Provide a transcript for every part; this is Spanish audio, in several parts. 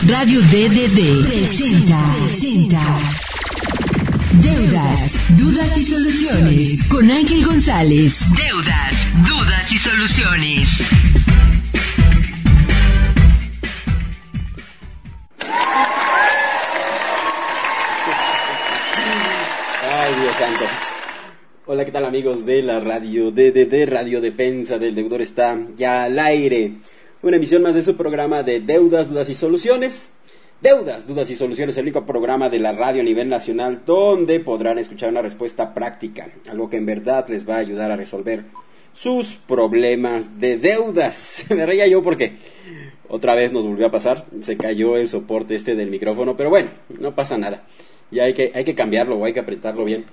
Radio DDD presenta Deudas, Dudas y Soluciones con Ángel González. Deudas, Dudas y Soluciones. Ay, Dios santo. Hola, ¿qué tal, amigos de la Radio DDD? Radio Defensa del Deudor está ya al aire. Una emisión más de su programa de Deudas, Dudas y Soluciones. Deudas, Dudas y Soluciones, el único programa de la radio a nivel nacional donde podrán escuchar una respuesta práctica, algo que en verdad les va a ayudar a resolver sus problemas de deudas. Me reía yo porque otra vez nos volvió a pasar, se cayó el soporte del micrófono, pero bueno, no pasa nada. Ya hay que cambiarlo o hay que apretarlo bien.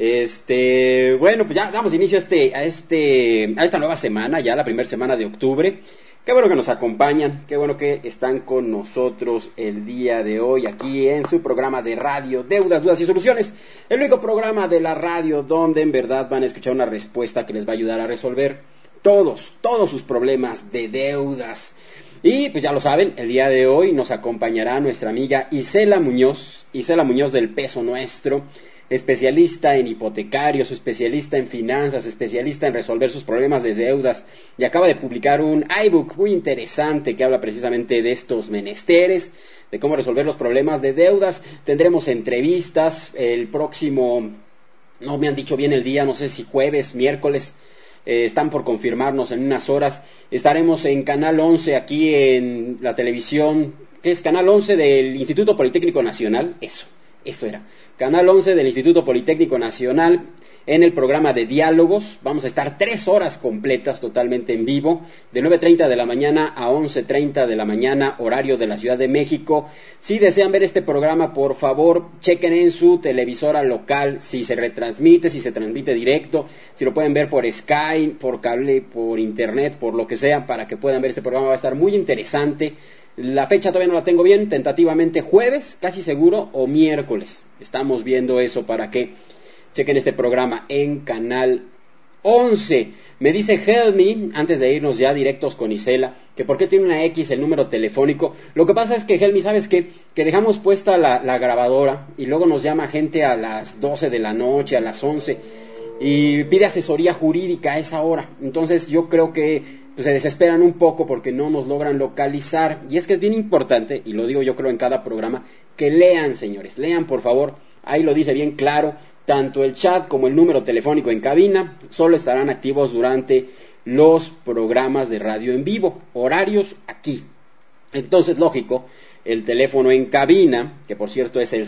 Bueno, pues ya damos inicio a esta nueva semana, ya la primera semana de octubre. Qué bueno que nos acompañan, qué bueno que están con nosotros el día de hoy aquí en su programa de radio Deudas, Dudas y Soluciones. El único programa de la radio donde en verdad van a escuchar una respuesta que les va a ayudar a resolver todos sus problemas de deudas. Y pues ya lo saben, el día de hoy nos acompañará nuestra amiga Isela Muñoz del Peso Nuestro, especialista en hipotecarios, especialista en finanzas, especialista en resolver sus problemas de deudas, y acaba de publicar un iBook muy interesante que habla precisamente de estos menesteres, de cómo resolver los problemas de deudas. Tendremos entrevistas el próximo, no me han dicho bien el día, no sé si jueves, miércoles, están por confirmarnos en unas horas. Estaremos en Canal 11 aquí en la televisión, que es Canal 11 del Instituto Politécnico Nacional, eso era, Canal 11 del Instituto Politécnico Nacional, en el programa de diálogos. Vamos a estar 3 horas completas totalmente en vivo, de 9:30 de la mañana a 11:30 de la mañana, horario de la Ciudad de México. Si desean ver este programa, por favor, chequen en su televisora local si se retransmite, si se transmite directo, si lo pueden ver por Sky, por cable, por internet, por lo que sea, para que puedan ver este programa. Va a estar muy interesante. La fecha todavía no la tengo bien, tentativamente jueves, casi seguro, o miércoles. Estamos viendo eso para que chequen este programa en Canal 11. Me dice Helmi, antes de irnos ya directos con Isela, que por qué tiene una X el número telefónico. Lo que pasa es que, Helmi, ¿sabes qué? Que dejamos puesta la grabadora y luego nos llama gente a las 12 de la noche, a las 11, y pide asesoría jurídica a esa hora. Entonces yo creo que se desesperan un poco porque no nos logran localizar. Y es que es bien importante, y lo digo yo creo en cada programa, que lean, señores, lean por favor. Ahí lo dice bien claro, tanto el chat como el número telefónico en cabina solo estarán activos durante los programas de radio en vivo, horarios aquí. Entonces, lógico, el teléfono en cabina, que por cierto es el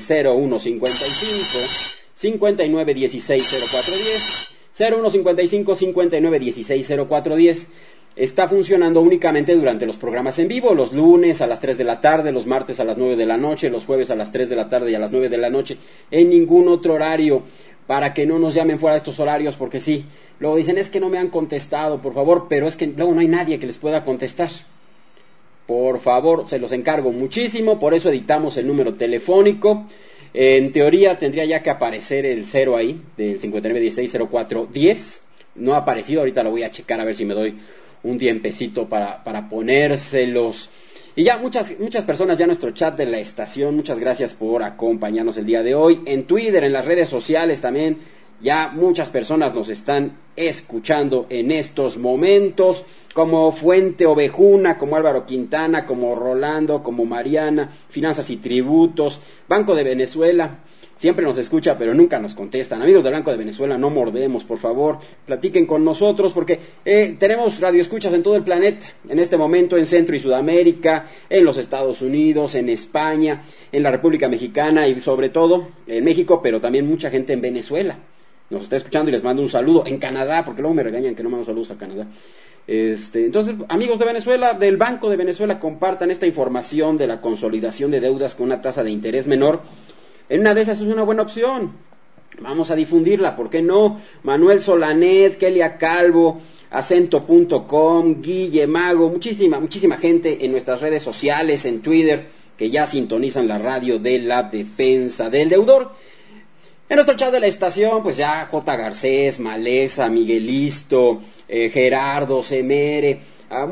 0155 5916 0410, 0155 5916 0410, está funcionando únicamente durante los programas en vivo, los lunes a las 3 de la tarde, los martes a las 9 de la noche, los jueves a las 3 de la tarde y a las 9 de la noche, en ningún otro horario, para que no nos llamen fuera de estos horarios, porque sí, luego dicen, es que no me han contestado, por favor, pero es que luego no hay nadie que les pueda contestar. Por favor, se los encargo muchísimo, por eso editamos el número telefónico. En teoría tendría ya que aparecer el 0 ahí, del 59160410, no ha aparecido, ahorita lo voy a checar a ver si me doy un tiempecito para ponérselos. Y ya muchas personas ya en nuestro chat de la estación, muchas gracias por acompañarnos el día de hoy. En Twitter, en las redes sociales también, ya muchas personas nos están escuchando en estos momentos, como Fuente Ovejuna, como Álvaro Quintana, como Rolando, como Mariana, Finanzas y Tributos, Banco de Venezuela. Siempre nos escucha, pero nunca nos contestan. Amigos del Banco de Venezuela, no mordemos, por favor. Platiquen con nosotros, porque tenemos radioescuchas en todo el planeta. En este momento en Centro y Sudamérica, en los Estados Unidos, en España, en la República Mexicana y sobre todo en México, pero también mucha gente en Venezuela. Nos está escuchando y les mando un saludo. En Canadá, porque luego me regañan que no mando saludos a Canadá. Entonces, amigos de Venezuela, del Banco de Venezuela, compartan esta información de la consolidación de deudas con una tasa de interés menor. En una de esas es una buena opción. Vamos a difundirla, ¿por qué no? Manuel Solanet, Kelia Calvo, Acento.com, Guille Mago, muchísima gente en nuestras redes sociales, en Twitter, que ya sintonizan la radio de la defensa del deudor. En nuestro chat de la estación, pues ya J. Garcés, Maleza, Miguelisto, Gerardo, Semere,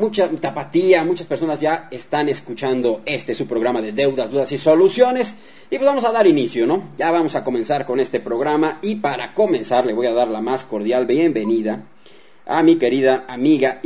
Tapatía, muchas personas ya están escuchando su programa de deudas, dudas y soluciones. Y pues vamos a dar inicio, ¿no? Ya vamos a comenzar con este programa y para comenzar le voy a dar la más cordial bienvenida a mi querida amiga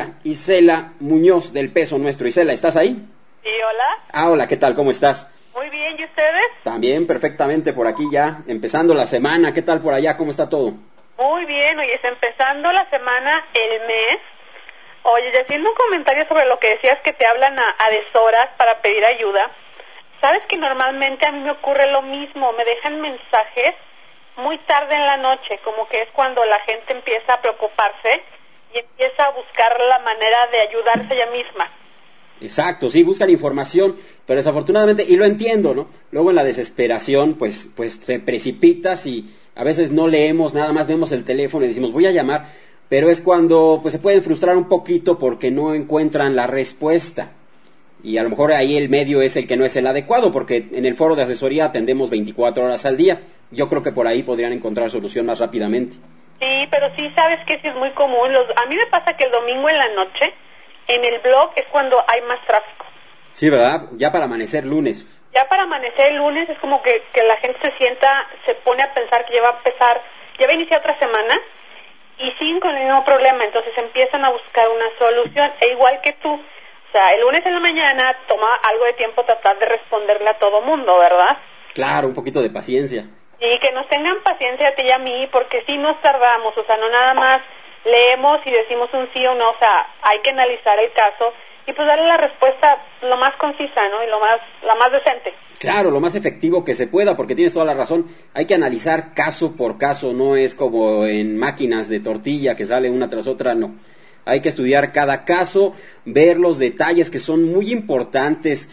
Isela Muñoz del Peso Nuestro. Isela, ¿estás ahí? Sí, hola. Hola, ¿qué tal? ¿Cómo estás? Muy bien, ¿y ustedes? También perfectamente por aquí ya, empezando la semana. ¿Qué tal por allá? ¿Cómo está todo? Muy bien, oye, está empezando la semana, el mes. Oye, haciendo un comentario sobre lo que decías que te hablan a deshoras para pedir ayuda. Sabes que normalmente a mí me ocurre lo mismo, me dejan mensajes muy tarde en la noche, como que es cuando la gente empieza a preocuparse y empieza a buscar la manera de ayudarse ella misma. Exacto, sí, buscan información, pero desafortunadamente, y lo entiendo, ¿no? Luego en la desesperación, pues te precipitas y a veces no leemos, nada más vemos el teléfono y decimos, voy a llamar, pero es cuando pues se pueden frustrar un poquito porque no encuentran la respuesta. Y a lo mejor ahí el medio es el que no es el adecuado, porque en el foro de asesoría atendemos 24 horas al día. Yo creo que por ahí podrían encontrar solución más rápidamente. Sí, pero sí sabes que sí es muy común. A mí me pasa que el domingo en la noche, en el blog es cuando hay más tráfico. Sí, ¿verdad? Ya para amanecer lunes. Ya para amanecer el lunes es como que la gente se pone a pensar que ya va a iniciar otra semana y siguen con el mismo problema, entonces empiezan a buscar una solución, e igual que tú, o sea, el lunes en la mañana toma algo de tiempo tratar de responderle a todo mundo, ¿verdad? Claro, un poquito de paciencia. Y que nos tengan paciencia a ti y a mí, porque sí nos tardamos, o sea, no nada más leemos y decimos un sí o no, o sea, hay que analizar el caso y pues darle la respuesta lo más concisa, ¿no? Y la más decente. Claro, lo más efectivo que se pueda, porque tienes toda la razón. Hay que analizar caso por caso, no es como en máquinas de tortilla que sale una tras otra, no. Hay que estudiar cada caso, ver los detalles que son muy importantes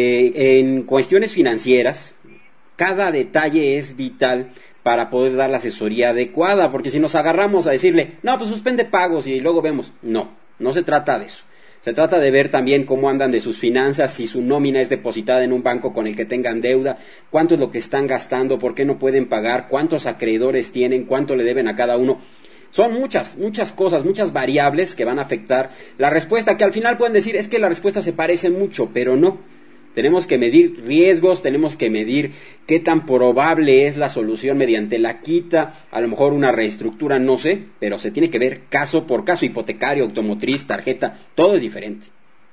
en cuestiones financieras. Cada detalle es vital para poder dar la asesoría adecuada, porque si nos agarramos a decirle, no, pues suspende pagos y luego vemos, no se trata de eso. Se trata de ver también cómo andan de sus finanzas, si su nómina es depositada en un banco con el que tengan deuda, cuánto es lo que están gastando, por qué no pueden pagar, cuántos acreedores tienen, cuánto le deben a cada uno. Son muchas cosas, muchas variables que van a afectar la respuesta, que al final pueden decir, es que la respuesta se parece mucho, pero no. Tenemos que medir riesgos, tenemos que medir qué tan probable es la solución mediante la quita, a lo mejor una reestructura, no sé, pero se tiene que ver caso por caso, hipotecario, automotriz, tarjeta, todo es diferente.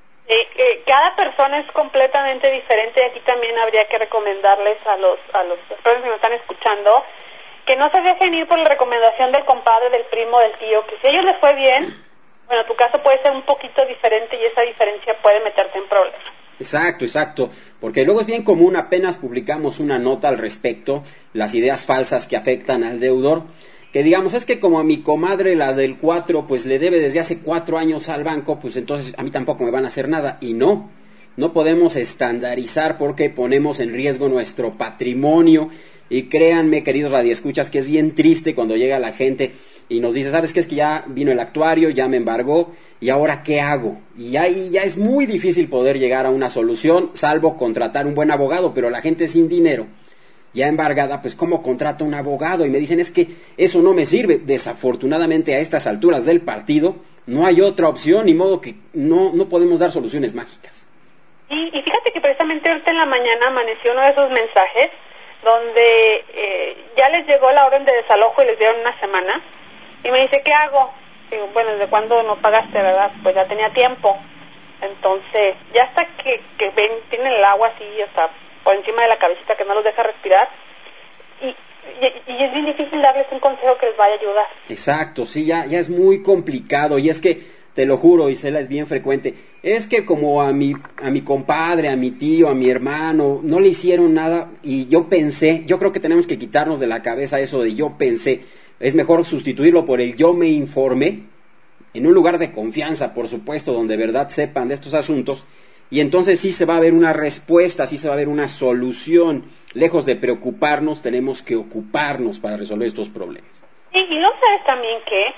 Cada persona es completamente diferente, aquí también habría que recomendarles a los personas que nos están escuchando que no se dejen ir por la recomendación del compadre, del primo, del tío, que si a ellos les fue bien, bueno, tu caso puede ser un poquito diferente y esa diferencia puede meterte en problemas. Exacto, porque luego es bien común, apenas publicamos una nota al respecto, las ideas falsas que afectan al deudor, que digamos, es que como a mi comadre, la del 4, pues le debe desde hace 4 años al banco, pues entonces a mí tampoco me van a hacer nada, y no podemos estandarizar porque ponemos en riesgo nuestro patrimonio, y créanme, queridos radioescuchas, que es bien triste cuando llega la gente y nos dice, ¿sabes qué? Es que ya vino el actuario, ya me embargó, ¿y ahora qué hago? Y ahí ya es muy difícil poder llegar a una solución, salvo contratar un buen abogado, pero la gente sin dinero, ya embargada, pues ¿cómo contrata un abogado? Y me dicen, es que eso no me sirve. Desafortunadamente a estas alturas del partido no hay otra opción, ni modo que no podemos dar soluciones mágicas. Y fíjate que precisamente ahorita en la mañana amaneció uno de esos mensajes donde ya les llegó la orden de desalojo y les dieron una semana, y me dice, ¿qué hago? Digo, bueno, ¿desde cuándo no pagaste, verdad? Pues ya tenía tiempo. Entonces, ya hasta que ven, tienen el agua así, hasta por encima de la cabecita que no los deja respirar, y es bien difícil darles un consejo que les vaya a ayudar. Exacto, sí, ya es muy complicado, y es que te lo juro, Isela, es bien frecuente. Es que como a mi compadre, a mi tío, a mi hermano, no le hicieron nada y yo creo que tenemos que quitarnos de la cabeza eso de yo pensé. Es mejor sustituirlo por el yo me informé, en un lugar de confianza, por supuesto, donde de verdad sepan de estos asuntos, y entonces sí se va a ver una respuesta, sí se va a ver una solución. Lejos de preocuparnos, tenemos que ocuparnos para resolver estos problemas. Y no sabes también que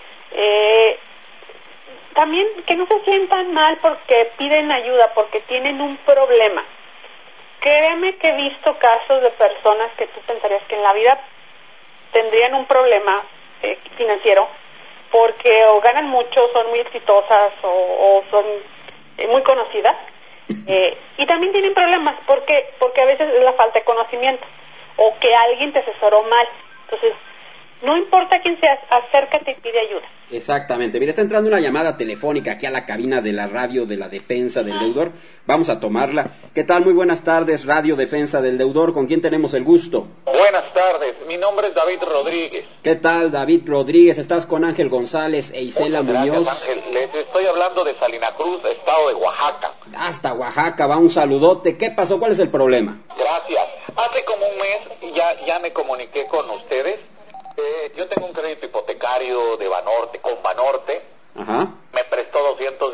también que no se sientan mal porque piden ayuda, porque tienen un problema. Créeme que he visto casos de personas que tú pensarías que en la vida tendrían un problema financiero porque o ganan mucho, son muy exitosas o son muy conocidas, y también tienen problemas porque a veces es la falta de conocimiento o que alguien te asesoró mal. Entonces, no importa quién seas, acércate y pide ayuda. Exactamente. Mira, está entrando una llamada telefónica aquí a la cabina de la Radio de la Defensa del Deudor. Vamos a tomarla. ¿Qué tal? Muy buenas tardes, Radio Defensa del Deudor. ¿Con quién tenemos el gusto? Buenas tardes. Mi nombre es David Rodríguez. ¿Qué tal, David Rodríguez? Estás con Ángel González e Isela Muñoz. Gracias, Ángel. Les estoy hablando de Salina Cruz, estado de Oaxaca. Hasta Oaxaca, va un saludote. ¿Qué pasó? ¿Cuál es el problema? Gracias. Hace como un mes ya me comuniqué con ustedes. Yo tengo un crédito hipotecario de Banorte, con Banorte. Ajá. Me prestó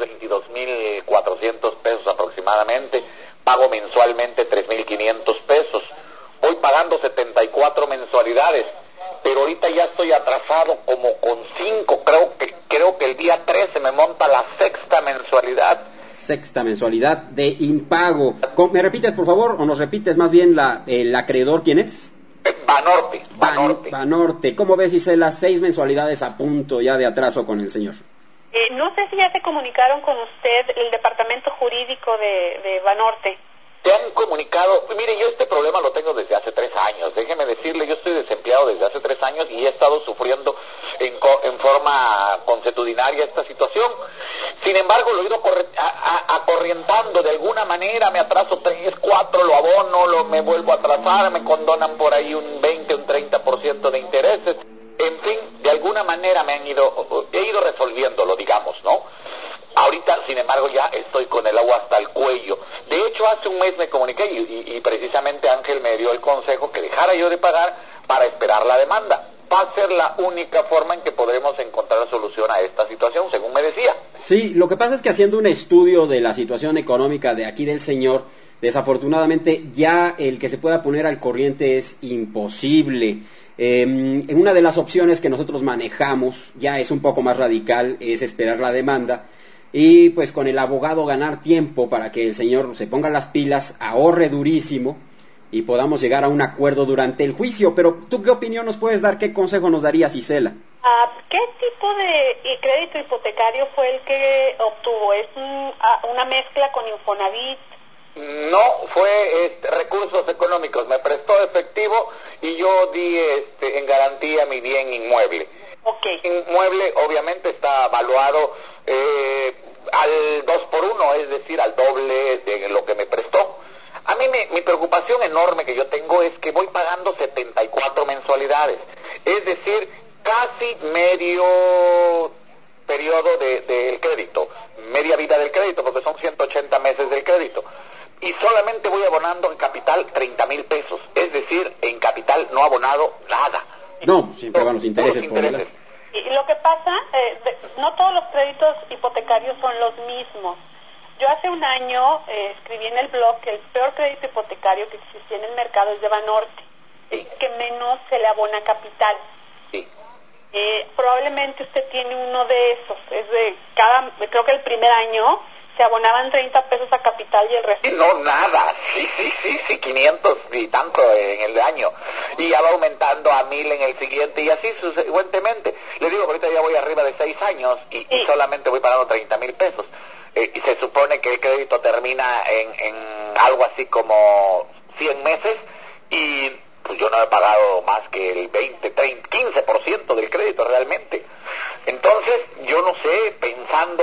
222,400 pesos aproximadamente. Pago mensualmente 3,500 pesos. Voy pagando 74 mensualidades. Pero ahorita ya estoy atrasado como con 5. Creo que el día 13 me monta la sexta mensualidad. Sexta mensualidad de impago. ¿Me repites, por favor? ¿O nos repites más bien el acreedor? ¿Quién es? Banorte. Banorte. ¿Cómo ves, Isela? 6 mensualidades a punto ya de atraso con el señor. No sé si ya se comunicaron con usted el departamento jurídico de Banorte. ¿Te han comunicado? Mire, yo este problema lo tengo desde hace 3 años. Déjeme decirle, yo estoy desempleado desde hace 3 años y he estado sufriendo en forma consuetudinaria esta situación. Sin embargo, lo he ido acorrientando de alguna manera. Me atraso 3, 4, lo abono, me vuelvo a atrasar, me condonan por ahí un 20, un 30% de intereses. En fin, de alguna manera he ido resolviéndolo, digamos, ¿no? Ahorita, sin embargo, ya estoy con el agua hasta el cuello. De hecho, hace un mes me comuniqué y precisamente Ángel me dio el consejo que dejara yo de pagar para esperar la demanda. Va a ser la única forma en que podremos encontrar solución a esta situación, según me decía. Sí, lo que pasa es que haciendo un estudio de la situación económica de aquí del señor, desafortunadamente ya el que se pueda poner al corriente es imposible. Una de las opciones que nosotros manejamos, ya es un poco más radical, es esperar la demanda y pues con el abogado ganar tiempo para que el señor se ponga las pilas, ahorre durísimo y podamos llegar a un acuerdo durante el juicio. Pero ¿tú qué opinión nos puedes dar? ¿Qué consejo nos darías, Isela? ¿Qué tipo de crédito hipotecario fue el que obtuvo? ¿Es una mezcla con Infonavit? No, fue recursos económicos. Me prestó efectivo y yo di en garantía mi bien inmueble. Okay. Inmueble obviamente está valuado al 2x1, es decir, al doble de lo que me prestó. A mí mi preocupación enorme que yo tengo es que voy pagando 74 mensualidades, es decir, casi medio periodo del crédito, media vida del crédito, porque son 180 meses del crédito. Y solamente voy abonando en capital 30,000 pesos, es decir, en capital no abonado nada. No, siempre van los intereses. Y lo que pasa, no todos los créditos hipotecarios son los mismos. Yo hace un año escribí en el blog que el peor crédito hipotecario que existía en el mercado es de Banorte, sí, que menos se le abona capital. Sí. Probablemente usted tiene uno de esos, creo que el primer año se abonaban 30 pesos a capital y el resto... No, nada, sí, 500 y tanto en el año, y ya va aumentando a 1,000 en el siguiente, y así subsecuentemente. Le digo que ahorita ya voy arriba de 6 años, y solamente voy pagando 30,000 pesos. Y se supone que el crédito termina en algo así como 100 meses, y pues yo no he pagado más que el 20, 30, 15% del crédito realmente. Entonces, yo no sé, pensando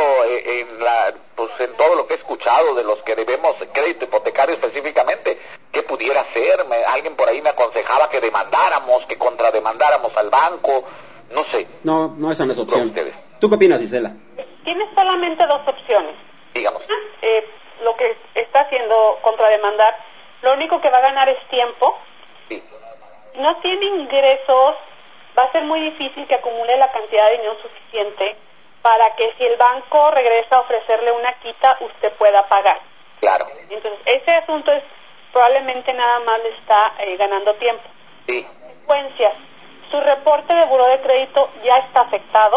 en todo lo que he escuchado de los que debemos crédito hipotecario específicamente, ¿qué pudiera hacer? Alguien por ahí me aconsejaba que demandáramos, que contrademandáramos al banco, no sé. No, esa no es opción. ¿Tú qué opinas, Isela? Tienes solamente 2 opciones. Digamos. Lo que está haciendo contrademandar, lo único que va a ganar es tiempo. Sí. No tiene ingresos, va a ser muy difícil que acumule la cantidad de dinero suficiente para que si el banco regresa a ofrecerle una quita, usted pueda pagar. Claro. Entonces, ese asunto es probablemente nada más le está ganando tiempo. Sí. Consecuencias. Su reporte de buró de crédito ya está afectado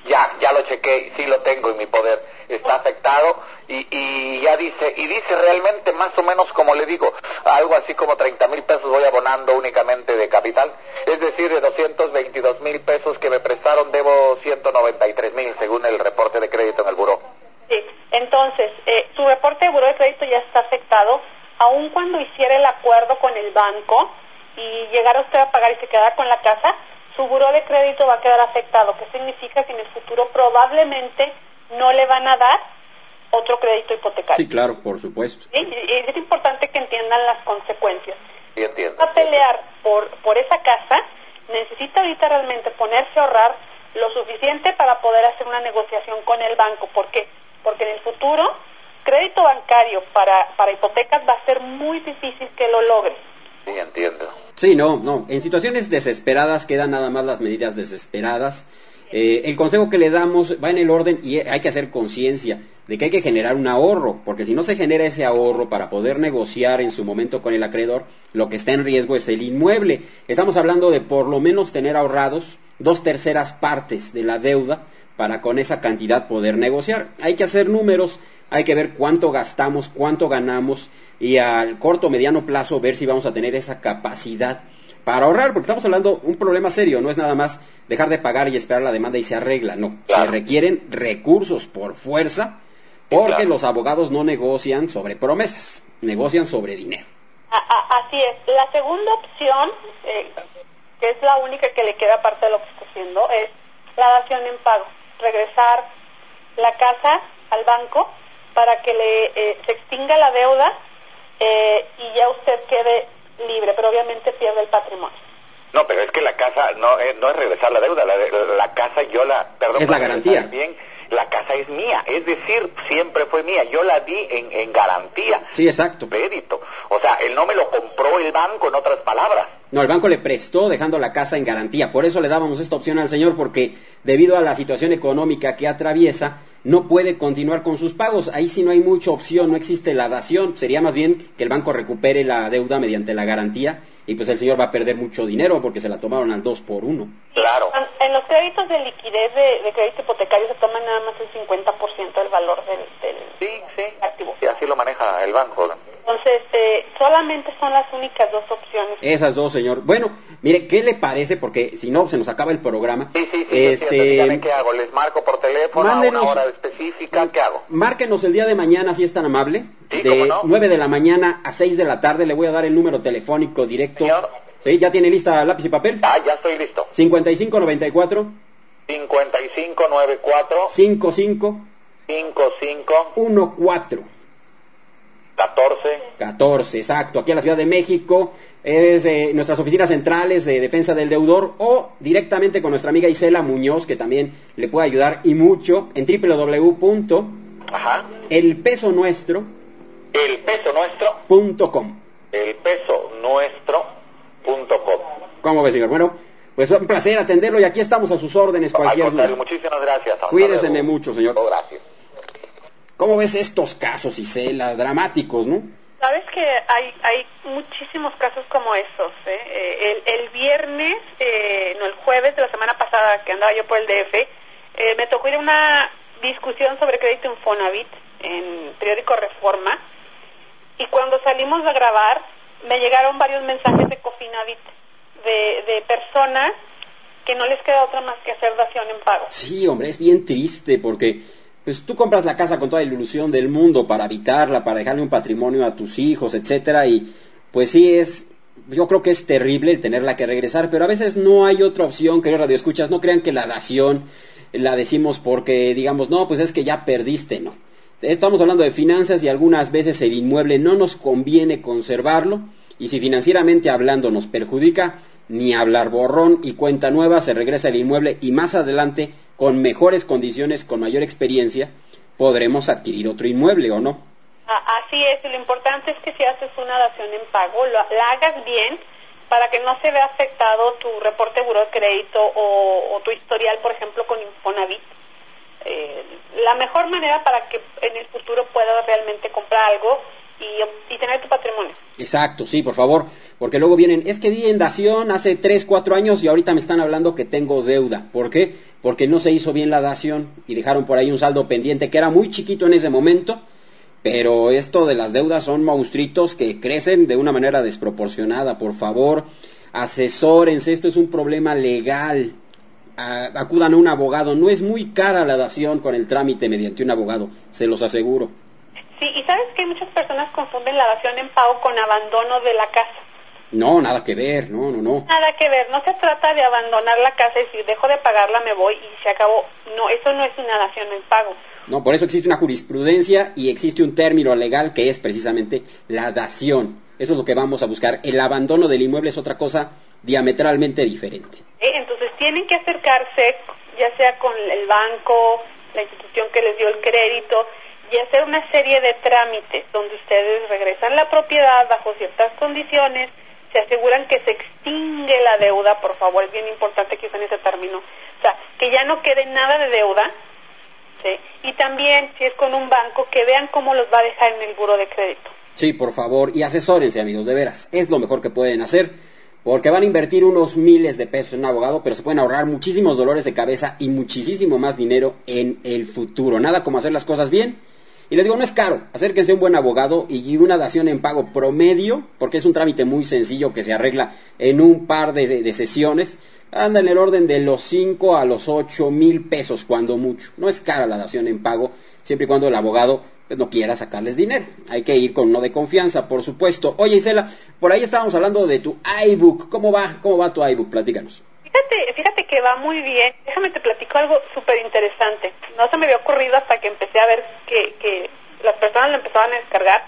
Ya lo chequé, sí lo tengo en mi poder, está afectado y ya dice realmente más o menos como le digo, algo así como 30,000 pesos voy abonando únicamente de capital, es decir, de 222,000 pesos que me prestaron debo 193,000 según el reporte de crédito en el buró. Sí, entonces, su reporte de buró de crédito ya está afectado, aun cuando hiciera el acuerdo con el banco y llegara usted a pagar y se quedara con la casa, su buró de crédito va a quedar afectado, que significa que en el futuro probablemente no le van a dar otro crédito hipotecario. Sí, claro, por supuesto. ¿Sí? Y es importante que entiendan las consecuencias. Sí, entiendo. Va a pelear por esa casa, necesita ahorita realmente ponerse a ahorrar lo suficiente para poder hacer una negociación con el banco. ¿Por qué? Porque en el futuro, crédito bancario para hipotecas va a ser muy difícil que lo logre. Sí, entiendo. Sí, no. En situaciones desesperadas quedan nada más las medidas desesperadas. El consejo que le damos va en el orden y hay que hacer conciencia de que hay que generar un ahorro, porque si no se genera ese ahorro para poder negociar en su momento con el acreedor, lo que está en riesgo es el inmueble. Estamos hablando de por lo menos tener ahorrados 2/3 partes de la deuda para con esa cantidad poder negociar. Hay que hacer números, hay que ver cuánto gastamos, cuánto ganamos y al corto o mediano plazo ver si vamos a tener esa capacidad para ahorrar, porque estamos hablando de un problema serio, no es nada más dejar de pagar y esperar la demanda y se arregla, no, claro. Se requieren recursos por fuerza, porque claro, los abogados no negocian sobre promesas, negocian sobre dinero. Así es. La segunda opción, que es la única que le queda aparte de lo que está haciendo, es la dación en pago, regresar la casa al banco para que se extinga la deuda y ya usted quede libre, pero obviamente pierde el patrimonio. No, pero es que la casa no es regresar la deuda, la casa yo es la garantía. Bien, la casa es mía, es decir, siempre fue mía, yo la di en garantía. Sí, exacto. Crédito, o sea, él no me lo compró el banco, en otras palabras. No, el banco le prestó dejando la casa en garantía, por eso le dábamos esta opción al señor, porque debido a la situación económica que atraviesa, no puede continuar con sus pagos. Ahí sí no hay mucha opción, no existe la dación, sería más bien que el banco recupere la deuda mediante la garantía y pues el señor va a perder mucho dinero porque se la tomaron al 2x1. Claro. En los créditos de liquidez de crédito hipotecario se toma nada más el 50% del valor del activo. Sí, así lo maneja el banco. Entonces, solamente son las únicas dos opciones. Esas dos, señor. Bueno, mire, ¿qué le parece? Porque si no, se nos acaba el programa. Sí, dígame qué hago. ¿Les marco por teléfono a una hora específica? ¿Qué hago? Márquenos el día de mañana, si es tan amable. Sí, de ¿cómo no? 9 de la mañana a 6 de la tarde. Le voy a dar el número telefónico directo. Señor. ¿Sí? ¿Ya tiene lista lápiz y papel? Ya estoy listo. 5594 5594 55 14 14, exacto, aquí en la Ciudad de México, es nuestras oficinas centrales de defensa del deudor o directamente con nuestra amiga Isela Muñoz, que también le puede ayudar y mucho en www.elpesonuestro.com. elpesonuestro.com. ¿Cómo ve, señor? Bueno, pues un placer atenderlo y aquí estamos a sus órdenes cualquier día. Muchísimas gracias. Cuídese mucho, señor. Gracias. ¿Cómo ves estos casos, Isela? Dramáticos, ¿no? Sabes que hay muchísimos casos como esos. El viernes, el jueves de la semana pasada que andaba yo por el DF, me tocó ir a una discusión sobre crédito Infonavit en periódico Reforma, y cuando salimos a grabar me llegaron varios mensajes de Cofinavit de personas que no les queda otra más que hacer dación en pago. Sí, hombre, es bien triste porque pues tú compras la casa con toda la ilusión del mundo para habitarla, para dejarle un patrimonio a tus hijos, etcétera, y pues sí yo creo que es terrible el tenerla que regresar, pero a veces no hay otra opción, queridos radioescuchas. No crean que la dación la decimos porque digamos, no, pues es que ya perdiste, no. Estamos hablando de finanzas y algunas veces el inmueble no nos conviene conservarlo, y si financieramente hablando nos perjudica, ni hablar, borrón y cuenta nueva, se regresa el inmueble y más adelante, con mejores condiciones, con mayor experiencia, podremos adquirir otro inmueble, ¿o no? Así es, y lo importante es que si haces una dación en pago, la hagas bien para que no se vea afectado tu reporte de buró de crédito o tu historial, por ejemplo, con Infonavit. La mejor manera para que en el futuro puedas realmente comprar algo y tener tu patrimonio. Exacto, sí, por favor, porque luego vienen, es que di en dación hace 3, 4 años y ahorita me están hablando que tengo deuda. ¿Por qué? Porque no se hizo bien la dación y dejaron por ahí un saldo pendiente que era muy chiquito en ese momento, pero esto de las deudas son monstruitos que crecen de una manera desproporcionada. Por favor, asesórense, esto es un problema legal. Acudan a un abogado, no es muy cara la dación con el trámite mediante un abogado, se los aseguro. Sí, y sabes que muchas personas confunden la dación en pago con abandono de la casa. No, nada que ver, no. Nada que ver, no se trata de abandonar la casa y decir, dejo de pagarla, me voy y se acabó. No, eso no es una dación en pago. No, por eso existe una jurisprudencia y existe un término legal que es precisamente la dación. Eso es lo que vamos a buscar. El abandono del inmueble es otra cosa diametralmente diferente. Entonces tienen que acercarse, ya sea con el banco, la institución que les dio el crédito, y hacer una serie de trámites donde ustedes regresan la propiedad bajo ciertas condiciones, se aseguran que se extingue la deuda, por favor, es bien importante que usen ese término, o sea, que ya no quede nada de deuda, ¿sí? Y también, si es con un banco, que vean cómo los va a dejar en el buro de crédito. Sí, por favor, y asesórense, amigos, de veras, es lo mejor que pueden hacer, porque van a invertir unos miles de pesos en un abogado, pero se pueden ahorrar muchísimos dolores de cabeza y muchísimo más dinero en el futuro. Nada como hacer las cosas bien. Y les digo, no es caro, acérquense a un buen abogado y una dación en pago promedio, porque es un trámite muy sencillo que se arregla en un par de sesiones, anda en el orden de los 5 a los 8 mil pesos cuando mucho. No es cara la dación en pago, siempre y cuando el abogado pues, no quiera sacarles dinero. Hay que ir con uno de confianza, por supuesto. Oye, Isela, por ahí estábamos hablando de tu iBook. ¿Cómo va tu iBook? Platícanos. Fíjate que va muy bien. Déjame te platico algo súper interesante. No se me había ocurrido hasta que empecé a ver que las personas lo empezaban a descargar.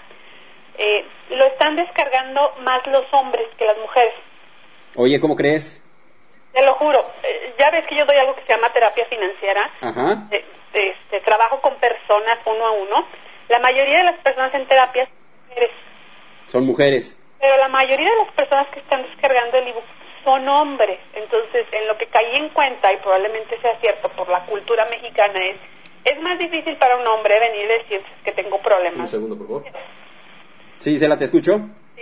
Lo están descargando más los hombres que las mujeres. Oye, ¿cómo crees? Te lo juro. Ya ves que yo doy algo que se llama terapia financiera. Ajá. Trabajo con personas uno a uno. La mayoría de las personas en terapia son mujeres. Son mujeres. Pero la mayoría de las personas que están descargando el ebook son hombres. Entonces, en lo que caí en cuenta, y probablemente sea cierto por la cultura mexicana, es más difícil para un hombre venir y decir que tengo problemas. Un segundo, por favor. Sí, Isela, ¿te escucho? Sí,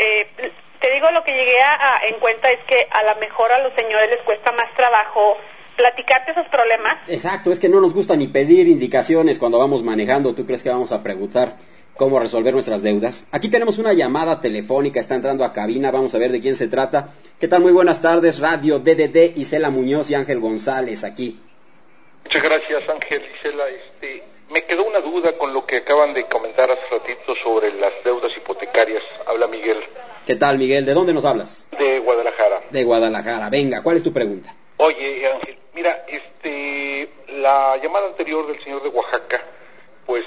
te digo, lo que llegué en cuenta es que a lo mejor a los señores les cuesta más trabajo platicarte esos problemas. Exacto, es que no nos gusta ni pedir indicaciones cuando vamos manejando. ¿Tú crees que vamos a preguntar cómo resolver nuestras deudas? Aquí tenemos una llamada telefónica, está entrando a cabina, vamos a ver de quién se trata. ¿Qué tal? Muy buenas tardes, Radio DDD, Isela Muñoz y Ángel González aquí. Muchas gracias, Ángel. Isela, me quedó una duda con lo que acaban de comentar hace ratito sobre las deudas hipotecarias. Habla Miguel. ¿Qué tal, Miguel? ¿De dónde nos hablas? De Guadalajara. De Guadalajara. Venga, ¿cuál es tu pregunta? Oye, Ángel, mira, la llamada anterior del señor de Oaxaca, pues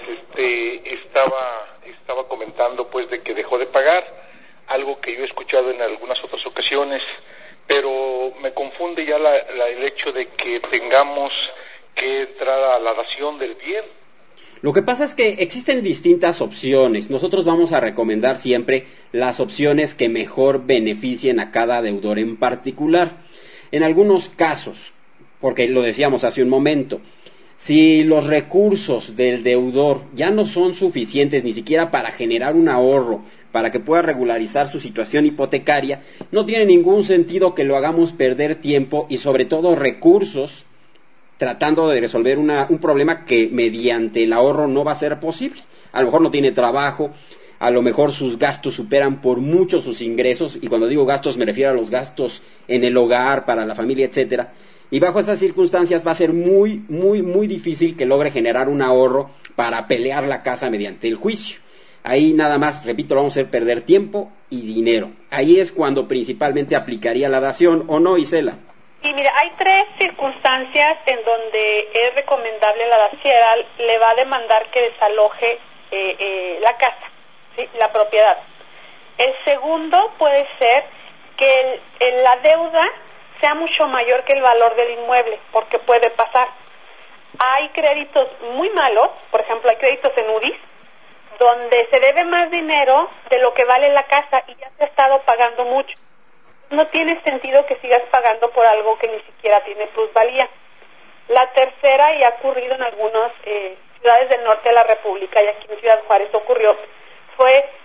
estaba comentando pues de que dejó de pagar, algo que yo he escuchado en algunas otras ocasiones, pero me confunde ya el hecho de que tengamos que entrar a la dación del bien. Lo que pasa es que existen distintas opciones. Nosotros vamos a recomendar siempre las opciones que mejor beneficien a cada deudor en particular. En algunos casos, porque lo decíamos hace un momento, si los recursos del deudor ya no son suficientes ni siquiera para generar un ahorro, para que pueda regularizar su situación hipotecaria, no tiene ningún sentido que lo hagamos perder tiempo y sobre todo recursos tratando de resolver un problema que mediante el ahorro no va a ser posible. A lo mejor no tiene trabajo, a lo mejor sus gastos superan por mucho sus ingresos, y cuando digo gastos me refiero a los gastos en el hogar, para la familia, etcétera. Y bajo esas circunstancias va a ser muy, muy, muy difícil que logre generar un ahorro para pelear la casa mediante el juicio. Ahí nada más, repito, lo vamos a hacer perder tiempo y dinero. Ahí es cuando principalmente aplicaría la dación, ¿o no, Isela? Sí, mira, hay 3 circunstancias en donde es recomendable la daciera le va a demandar que desaloje la casa, ¿sí? La propiedad. El segundo puede ser que la deuda sea mucho mayor que el valor del inmueble, porque puede pasar. Hay créditos muy malos, por ejemplo, hay créditos en UDIs, donde se debe más dinero de lo que vale la casa y ya se ha estado pagando mucho. No tiene sentido que sigas pagando por algo que ni siquiera tiene plusvalía. La tercera, y ha ocurrido en algunas ciudades del norte de la República, y aquí en Ciudad Juárez ocurrió, fue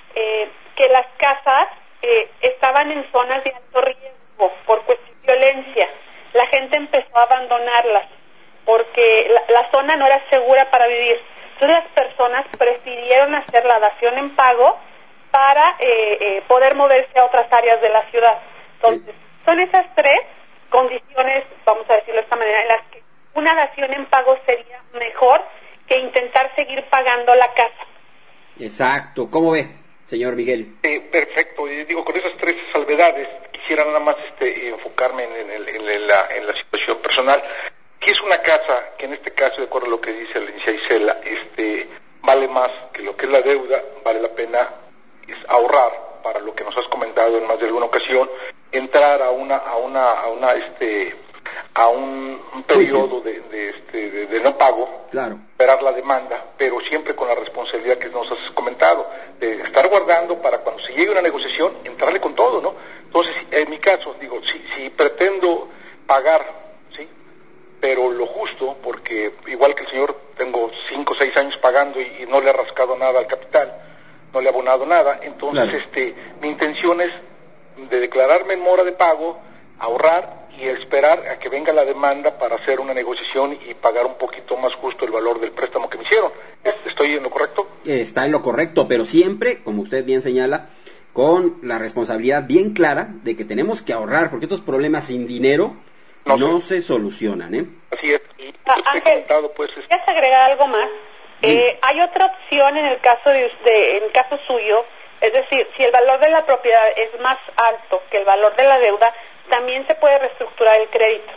estaban en zonas de alto riesgo por cuestión de violencia. La gente empezó a abandonarlas porque la zona no era segura para vivir. Entonces las personas prefirieron hacer la dación en pago para poder moverse a otras áreas de la ciudad. Entonces, son esas tres condiciones, vamos a decirlo de esta manera, en las que una dación en pago sería mejor que intentar seguir pagando la casa. Exacto. ¿Cómo ve, señor Miguel? Perfecto. Digo, con esas tres salvedades, quisiera nada más enfocarme en la situación personal. Si es una casa que en este caso, de acuerdo a lo que dice la licenciada Isela, vale más que lo que es la deuda, vale la pena ahorrar para lo que nos has comentado en más de alguna ocasión, entrar a un periodo de no pago, claro, esperar la demanda, pero siempre con la responsabilidad que nos has comentado, de estar guardando para cuando se llegue una negociación, entrarle con todo, ¿no? Entonces, en mi caso, digo, si pretendo pagar, ¿sí?, pero lo justo, porque igual que el señor, tengo 5 o 6 años pagando y no le ha rascado nada al capital, no le ha abonado nada, entonces claro, mi intención es de declararme en mora de pago, ahorrar y esperar a que venga la demanda para hacer una negociación y pagar un poquito más justo el valor del préstamo que me hicieron. ¿Estoy en lo correcto? Está en lo correcto, pero siempre, como usted bien señala, con la responsabilidad bien clara de que tenemos que ahorrar, porque estos problemas sin dinero no se solucionan, ¿eh? Así es. Y Ángel, pues, ¿quieres agregar algo más? Hay otra opción en el caso en el caso suyo, es decir, si el valor de la propiedad es más alto que el valor de la deuda, también se puede reestructurar el crédito.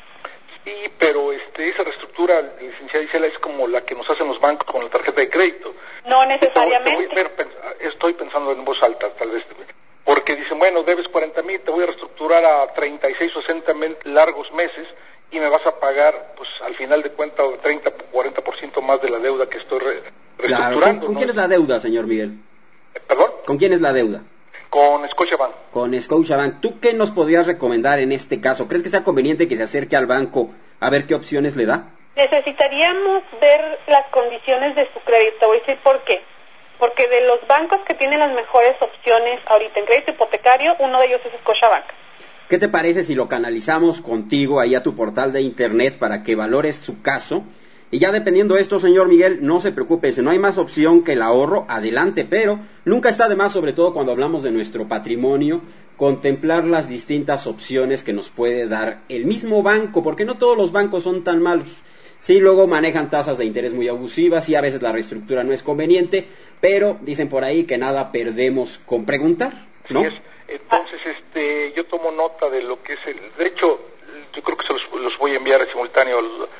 Sí, pero esa reestructura, licenciada Isela, es como la que nos hacen los bancos con la tarjeta de crédito. No necesariamente. Estoy pensando en voz alta, tal vez, porque dicen, bueno, debes 40,000, te voy a reestructurar a 36 o 60 largos meses y me vas a pagar, pues, al final de cuentas, 30 o 40% más de la deuda que estoy reestructurando. Claro. ¿Con quién es la deuda, señor Miguel? ¿Perdón? ¿Con quién es la deuda? Con Scotiabank. Con Scotiabank. ¿Tú qué nos podrías recomendar en este caso? ¿Crees que sea conveniente que se acerque al banco a ver qué opciones le da? Necesitaríamos ver las condiciones de su crédito. Voy a decir por qué. Porque de los bancos que tienen las mejores opciones ahorita en crédito hipotecario, uno de ellos es Scotiabank. ¿Qué te parece si lo canalizamos contigo ahí a tu portal de internet para que valores su caso? Y ya dependiendo de esto, señor Miguel, no se preocupe, si no hay más opción que el ahorro, adelante, pero nunca está de más, sobre todo cuando hablamos de nuestro patrimonio, contemplar las distintas opciones que nos puede dar el mismo banco, porque no todos los bancos son tan malos. Sí, luego manejan tasas de interés muy abusivas y a veces la reestructura no es conveniente, pero dicen por ahí que nada perdemos con preguntar, ¿no? Así es. Entonces, yo tomo nota de lo que es de hecho, yo creo que se los voy a enviar en simultáneo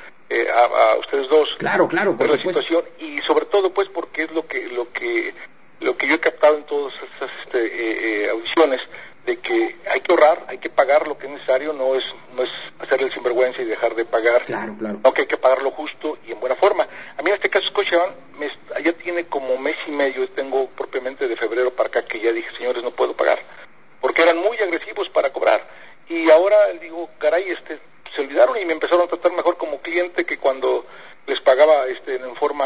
a ustedes dos. Claro, por la supuesto. Situación, y sobre todo, pues, porque es lo que yo he captado en todas esas audiciones, de que hay que ahorrar, hay que pagar lo que es necesario, no es hacerle el sinvergüenza y dejar de pagar. Claro. No, que hay que pagar lo justo y en buena forma. A mí en este caso Scotiabank ya tiene como mes y medio, tengo propiamente de febrero para acá, que ya dije, señores, no puedo pagar, porque eran muy agresivos para cobrar, y ahora digo, caray, se olvidaron y me empezaron a tratar mejor como cliente que cuando les pagaba en forma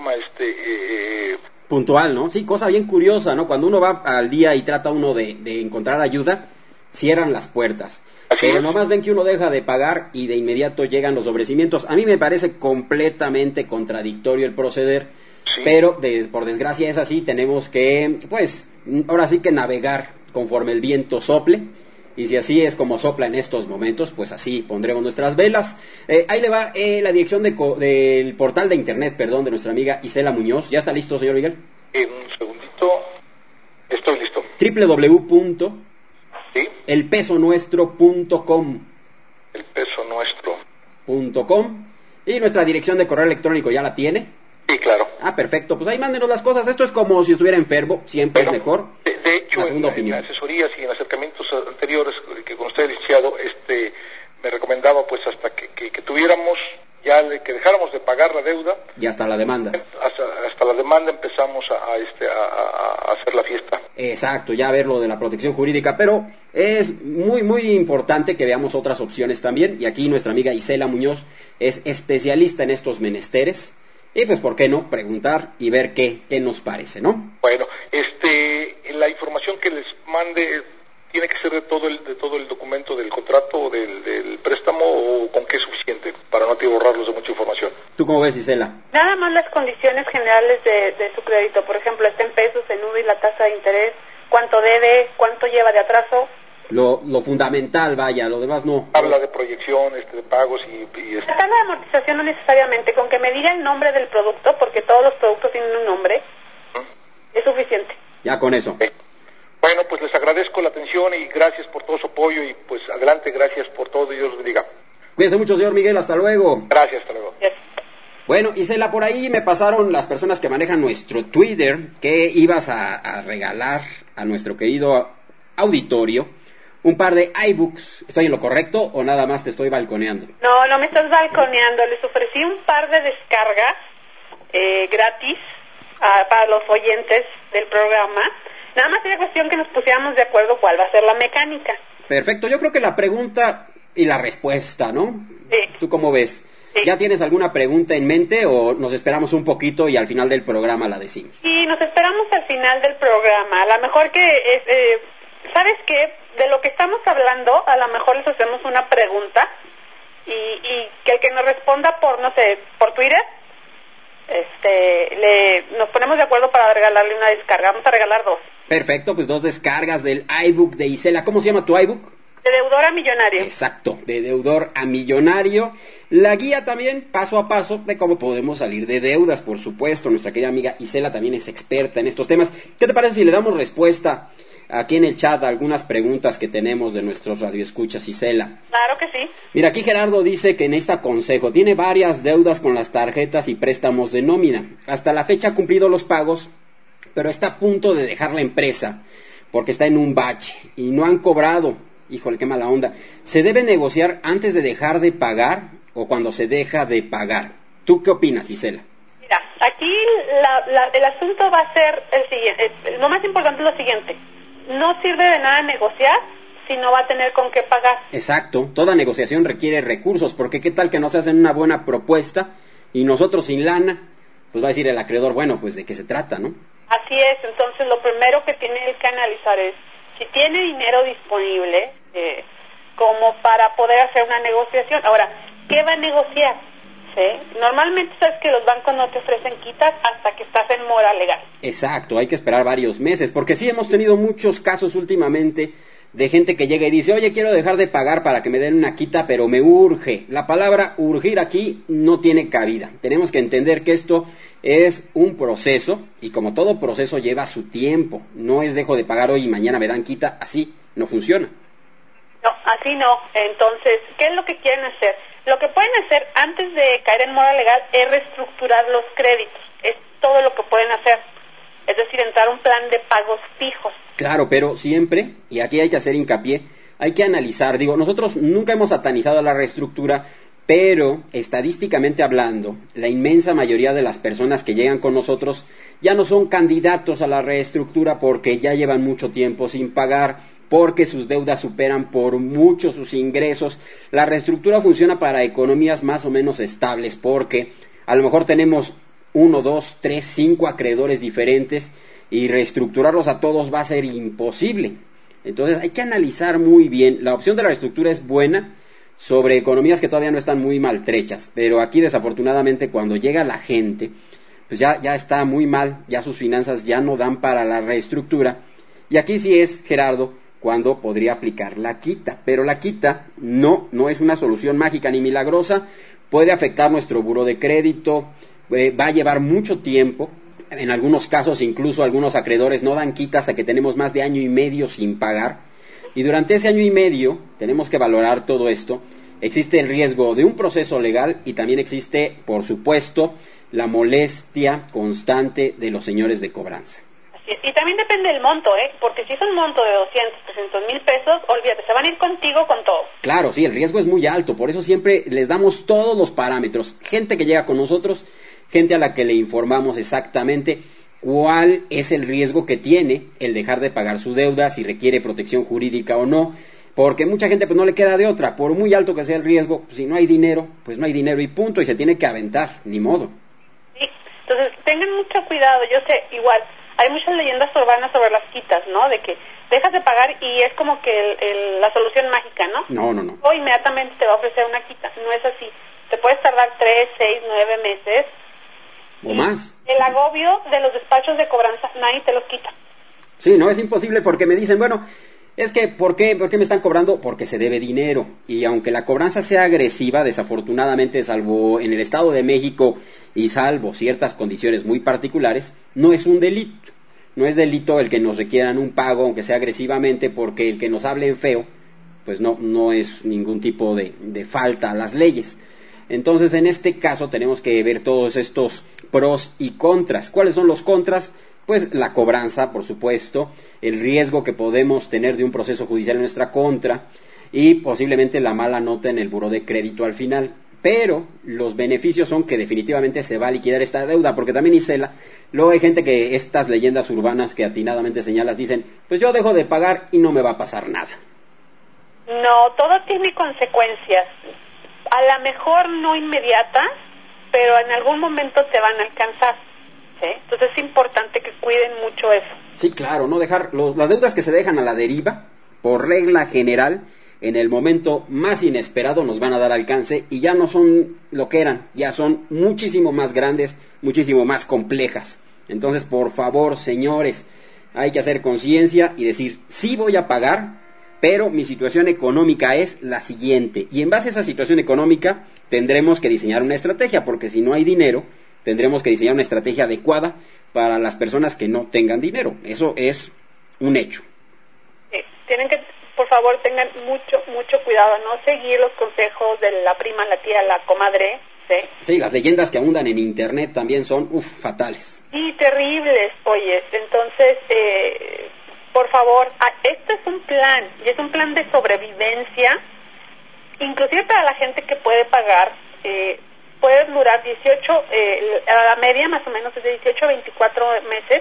puntual, ¿no? Sí, cosa bien curiosa, ¿no? Cuando uno va al día y trata uno de encontrar ayuda, cierran las puertas. Pero nomás ven que uno deja de pagar y de inmediato llegan los ofrecimientos. A mí me parece completamente contradictorio el proceder, sí, pero por desgracia es así, tenemos que, pues, ahora sí que navegar conforme el viento sople. Y si así es como sopla en estos momentos, pues así pondremos nuestras velas. Ahí le va la dirección del portal de internet, de nuestra amiga Isela Muñoz. ¿Ya está listo, señor Miguel? En un segundito, estoy listo. www.elpesonuestro.com. Elpesonuestro.com. Y nuestra dirección de correo electrónico, ¿ya la tiene? Sí, claro. Perfecto. Pues ahí mándenos las cosas. Esto es como si estuviera enfermo. Siempre es mejor. De hecho, en asesorías y en acercamientos anteriores que con usted, licenciado, me recomendaba, pues, hasta que tuviéramos, que dejáramos de pagar la deuda. Y hasta la demanda. Hasta la demanda empezamos a hacer la fiesta. Exacto, ya ver lo de la protección jurídica, pero es muy, muy importante que veamos otras opciones también. Y aquí nuestra amiga Isela Muñoz es especialista en estos menesteres. Y pues, ¿por qué no preguntar y ver qué nos parece, no? Bueno, la información que les mande, tiene que ser de todo el documento del contrato o del préstamo, o con qué es suficiente para no atiborrarlos de mucha información. ¿Tú cómo ves, Isela? Nada más las condiciones generales de su crédito, por ejemplo, está en pesos, en UDI, la tasa de interés, cuánto debe, cuánto lleva de atraso. Lo fundamental, vaya, lo demás no. Habla de proyección, de pagos y La tabla de amortización no necesariamente, con que me diga el nombre del producto, porque todos los productos tienen un nombre, es suficiente. Ya con eso. Okay. Bueno, pues les agradezco la atención y gracias por todo su apoyo y pues adelante, gracias por todo y Dios los bendiga. Cuídense mucho, señor Miguel, hasta luego. Gracias, hasta luego. Yes. Bueno, Isela, por ahí me pasaron las personas que manejan nuestro Twitter que ibas a regalar a nuestro querido auditorio un par de iBooks. ¿Estoy en lo correcto o nada más te estoy balconeando? No, no me estás balconeando, les ofrecí un par de descargas gratis para los oyentes del programa. Nada más sería cuestión que nos pusiéramos de acuerdo cuál va a ser la mecánica. Perfecto, yo creo que la pregunta y la respuesta, ¿no? Sí. ¿Tú cómo ves? Sí. ¿Ya tienes alguna pregunta en mente o nos esperamos un poquito y al final del programa la decimos? Sí, nos esperamos al final del programa. A lo mejor que, ¿sabes qué? De lo que estamos hablando, a lo mejor les hacemos una pregunta y que el que nos responda por, no sé, por Twitter, nos ponemos de acuerdo para regalarle una descarga. Vamos a regalar 2. Perfecto, pues 2 descargas del iBook de Isela. ¿Cómo se llama tu iBook? De deudor a millonario. Exacto, de deudor a millonario. La guía también, paso a paso, de cómo podemos salir de deudas, por supuesto. Nuestra querida amiga Isela también es experta en estos temas. ¿Qué te parece si le damos respuesta aquí en el chat a algunas preguntas que tenemos de nuestros radioescuchas, Isela? Claro que sí. Mira, aquí Gerardo dice que necesita consejo. Tiene varias deudas con las tarjetas y préstamos de nómina. Hasta la fecha ha cumplido los pagos, pero está a punto de dejar la empresa porque está en un bache y no han cobrado. Híjole, qué mala onda. ¿Se debe negociar antes de dejar de pagar o cuando se deja de pagar? ¿Tú qué opinas, Isela? Mira, aquí el asunto va a ser el siguiente. Lo más importante es lo siguiente. No sirve de nada negociar si no va a tener con qué pagar. Exacto. Toda negociación requiere recursos, porque qué tal que nos hacen una buena propuesta y nosotros sin lana, pues va a decir el acreedor, bueno, pues de qué se trata, ¿no? Así es. Entonces, lo primero que tiene que analizar es si tiene dinero disponible como para poder hacer una negociación. Ahora, ¿qué va a negociar? ¿Sí? Normalmente sabes que los bancos no te ofrecen quitas hasta que estás en mora legal. Exacto, hay que esperar varios meses, porque sí hemos tenido muchos casos últimamente de gente que llega y dice, oye, quiero dejar de pagar para que me den una quita, pero me urge. La palabra urgir aquí no tiene cabida. Tenemos que entender que esto es un proceso y como todo proceso lleva su tiempo. No es dejo de pagar hoy y mañana me dan quita, así no funciona. No, así no. Entonces, ¿qué es lo que quieren hacer? Lo que pueden hacer antes de caer en mora legal es reestructurar los créditos. Es todo lo que pueden hacer. Es decir, entrar a un plan de pagos fijos. Claro, pero siempre, y aquí hay que hacer hincapié, hay que analizar. Digo, nosotros nunca hemos satanizado la reestructura, pero estadísticamente hablando, la inmensa mayoría de las personas que llegan con nosotros ya no son candidatos a la reestructura porque ya llevan mucho tiempo sin pagar, porque sus deudas superan por mucho sus ingresos. La reestructura funciona para economías más o menos estables, porque a lo mejor tenemos 1, 2, 3, 5 acreedores diferentes y reestructurarlos a todos va a ser imposible. Entonces hay que analizar muy bien. La opción de la reestructura es buena sobre economías que todavía no están muy maltrechas, pero aquí desafortunadamente cuando llega la gente, pues ya está muy mal, ya sus finanzas ya no dan para la reestructura. Y aquí sí es, Gerardo, cuando podría aplicar la quita, pero la quita no es una solución mágica ni milagrosa, puede afectar nuestro buró de crédito, va a llevar mucho tiempo, en algunos casos incluso algunos acreedores no dan quita hasta que tenemos más de año y medio sin pagar, y durante ese año y medio tenemos que valorar todo esto. Existe el riesgo de un proceso legal y también existe, por supuesto, la molestia constante de los señores de cobranza. Y también depende del monto, porque si es un monto de 200, 300 mil pesos, olvídate, se van a ir contigo con todo. Claro, sí, el riesgo es muy alto, por eso siempre les damos todos los parámetros. Gente que llega con nosotros, gente a la que le informamos exactamente cuál es el riesgo que tiene el dejar de pagar su deuda, si requiere protección jurídica o no, porque mucha gente pues no le queda de otra, por muy alto que sea el riesgo, pues, si no hay dinero, pues no hay dinero y punto, y se tiene que aventar, ni modo. Sí, entonces tengan mucho cuidado, yo sé, igual, hay muchas leyendas urbanas sobre las quitas, ¿no? De que dejas de pagar y es como que la solución mágica, ¿no? No. O inmediatamente te va a ofrecer una quita. No es así. Te puedes tardar 3, 6, 9 meses. O más. El agobio de los despachos de cobranza, nadie te los quita. Sí, no, es imposible porque me dicen, bueno, es que, ¿por qué me están cobrando? Porque se debe dinero. Y aunque la cobranza sea agresiva, desafortunadamente, salvo en el Estado de México y salvo ciertas condiciones muy particulares, no es un delito. No es delito el que nos requieran un pago, aunque sea agresivamente, porque el que nos hablen feo, pues no es ningún tipo de falta a las leyes. Entonces, en este caso, tenemos que ver todos estos pros y contras. ¿Cuáles son los contras? Pues la cobranza, por supuesto, el riesgo que podemos tener de un proceso judicial en nuestra contra y posiblemente la mala nota en el buró de crédito al final. Pero los beneficios son que definitivamente se va a liquidar esta deuda, porque también, Isela, luego hay gente que estas leyendas urbanas que atinadamente señalas dicen, pues yo dejo de pagar y no me va a pasar nada. No, todo tiene consecuencias. A lo mejor no inmediatas, pero en algún momento te van a alcanzar. ¿Sí? Entonces es importante que cuiden mucho eso. Sí, claro, no dejar las deudas que se dejan a la deriva, por regla general, en el momento más inesperado nos van a dar alcance y ya no son lo que eran, ya son muchísimo más grandes, muchísimo más complejas. Entonces, por favor, señores, hay que hacer conciencia y decir, sí voy a pagar, pero mi situación económica es la siguiente. Y en base a esa situación económica tendremos que diseñar una estrategia, porque si no hay dinero, tendremos que diseñar una estrategia adecuada para las personas que no tengan dinero. Eso es un hecho. Tienen que, por favor, tengan mucho cuidado, no seguir los consejos de la prima, la tía, la comadre. Sí, las leyendas que abundan en internet también son, fatales. Sí, terribles, oye. Entonces, por favor, esto es un plan, y es un plan de sobrevivencia, inclusive para la gente que puede pagar. Puede durar 18, a la media más o menos es de 18 a 24 meses,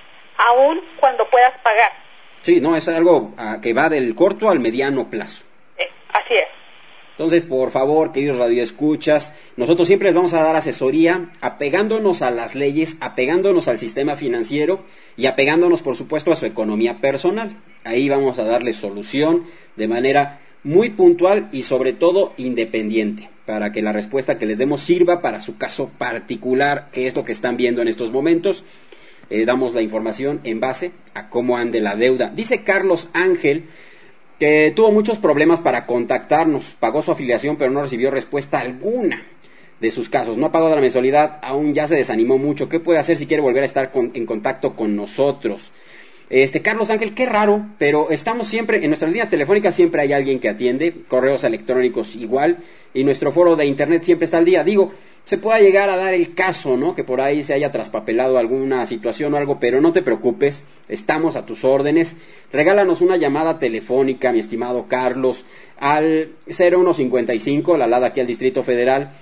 aún cuando puedas pagar. Sí, no, es algo que va del corto al mediano plazo. Así es. Entonces, por favor, queridos radioescuchas, nosotros siempre les vamos a dar asesoría apegándonos a las leyes, apegándonos al sistema financiero y apegándonos, por supuesto, a su economía personal. Ahí vamos a darles solución de manera muy puntual y sobre todo independiente, para que la respuesta que les demos sirva para su caso particular, que es lo que están viendo en estos momentos. Damos la información en base a cómo ande la deuda. Dice Carlos Ángel que tuvo muchos problemas para contactarnos, pagó su afiliación pero no recibió respuesta alguna de sus casos, no ha pagado la mensualidad, aún ya se desanimó mucho. ¿Qué puede hacer si quiere volver a estar en contacto con nosotros? Carlos Ángel, qué raro, pero estamos siempre, en nuestras líneas telefónicas siempre hay alguien que atiende, correos electrónicos igual, y nuestro foro de internet siempre está al día. Digo, se pueda llegar a dar el caso, ¿no? Que por ahí se haya traspapelado alguna situación o algo, pero no te preocupes, estamos a tus órdenes. Regálanos una llamada telefónica, mi estimado Carlos, al 0155, la alada aquí al Distrito Federal,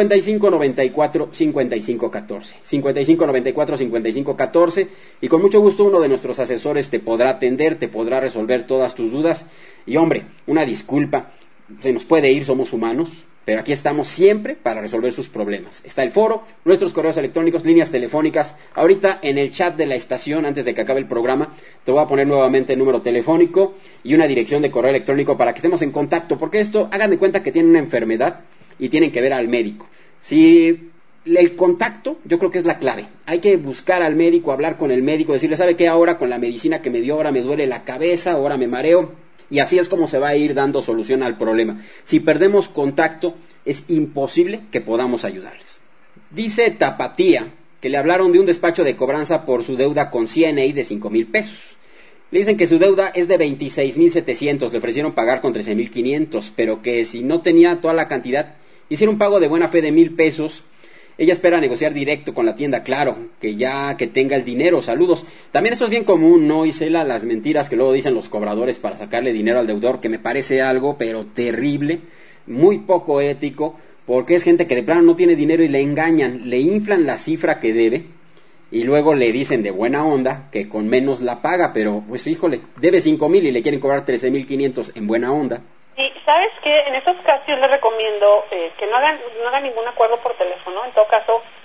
5594-5514, 5594-5514, y con mucho gusto uno de nuestros asesores te podrá atender, te podrá resolver todas tus dudas. Y hombre, una disculpa, se nos puede ir, somos humanos, pero aquí estamos siempre para resolver sus problemas. Está el foro, nuestros correos electrónicos, líneas telefónicas. Ahorita en el chat de la estación, antes de que acabe el programa, te voy a poner nuevamente el número telefónico y una dirección de correo electrónico para que estemos en contacto, porque esto, hagan de cuenta que tienen una enfermedad y tienen que ver al médico. Si el contacto, yo creo que es la clave. Hay que buscar al médico, hablar con el médico, decirle, ¿sabe qué? Ahora con la medicina que me dio, ahora me duele la cabeza, ahora me mareo. Y así es como se va a ir dando solución al problema. Si perdemos contacto, es imposible que podamos ayudarles. Dice Tapatía que le hablaron de un despacho de cobranza por su deuda con CNA de 5,000 pesos. Le dicen que su deuda es de 26,700, le ofrecieron pagar con 13,500, pero que si no tenía toda la cantidad, hicieron un pago de buena fe de 1,000 pesos. Ella espera negociar directo con la tienda, claro, que tenga el dinero. Saludos. También esto es bien común, ¿no, Isela? Las mentiras que luego dicen los cobradores para sacarle dinero al deudor, que me parece algo, pero terrible, muy poco ético, porque es gente que de plano no tiene dinero y le engañan, le inflan la cifra que debe, y luego le dicen de buena onda que con menos la paga, pero pues híjole, debe 5,000 y le quieren cobrar 13,500 en buena onda. Y sabes que en esos casos yo les recomiendo que no hagan ningún acuerdo por teléfono. En todo caso,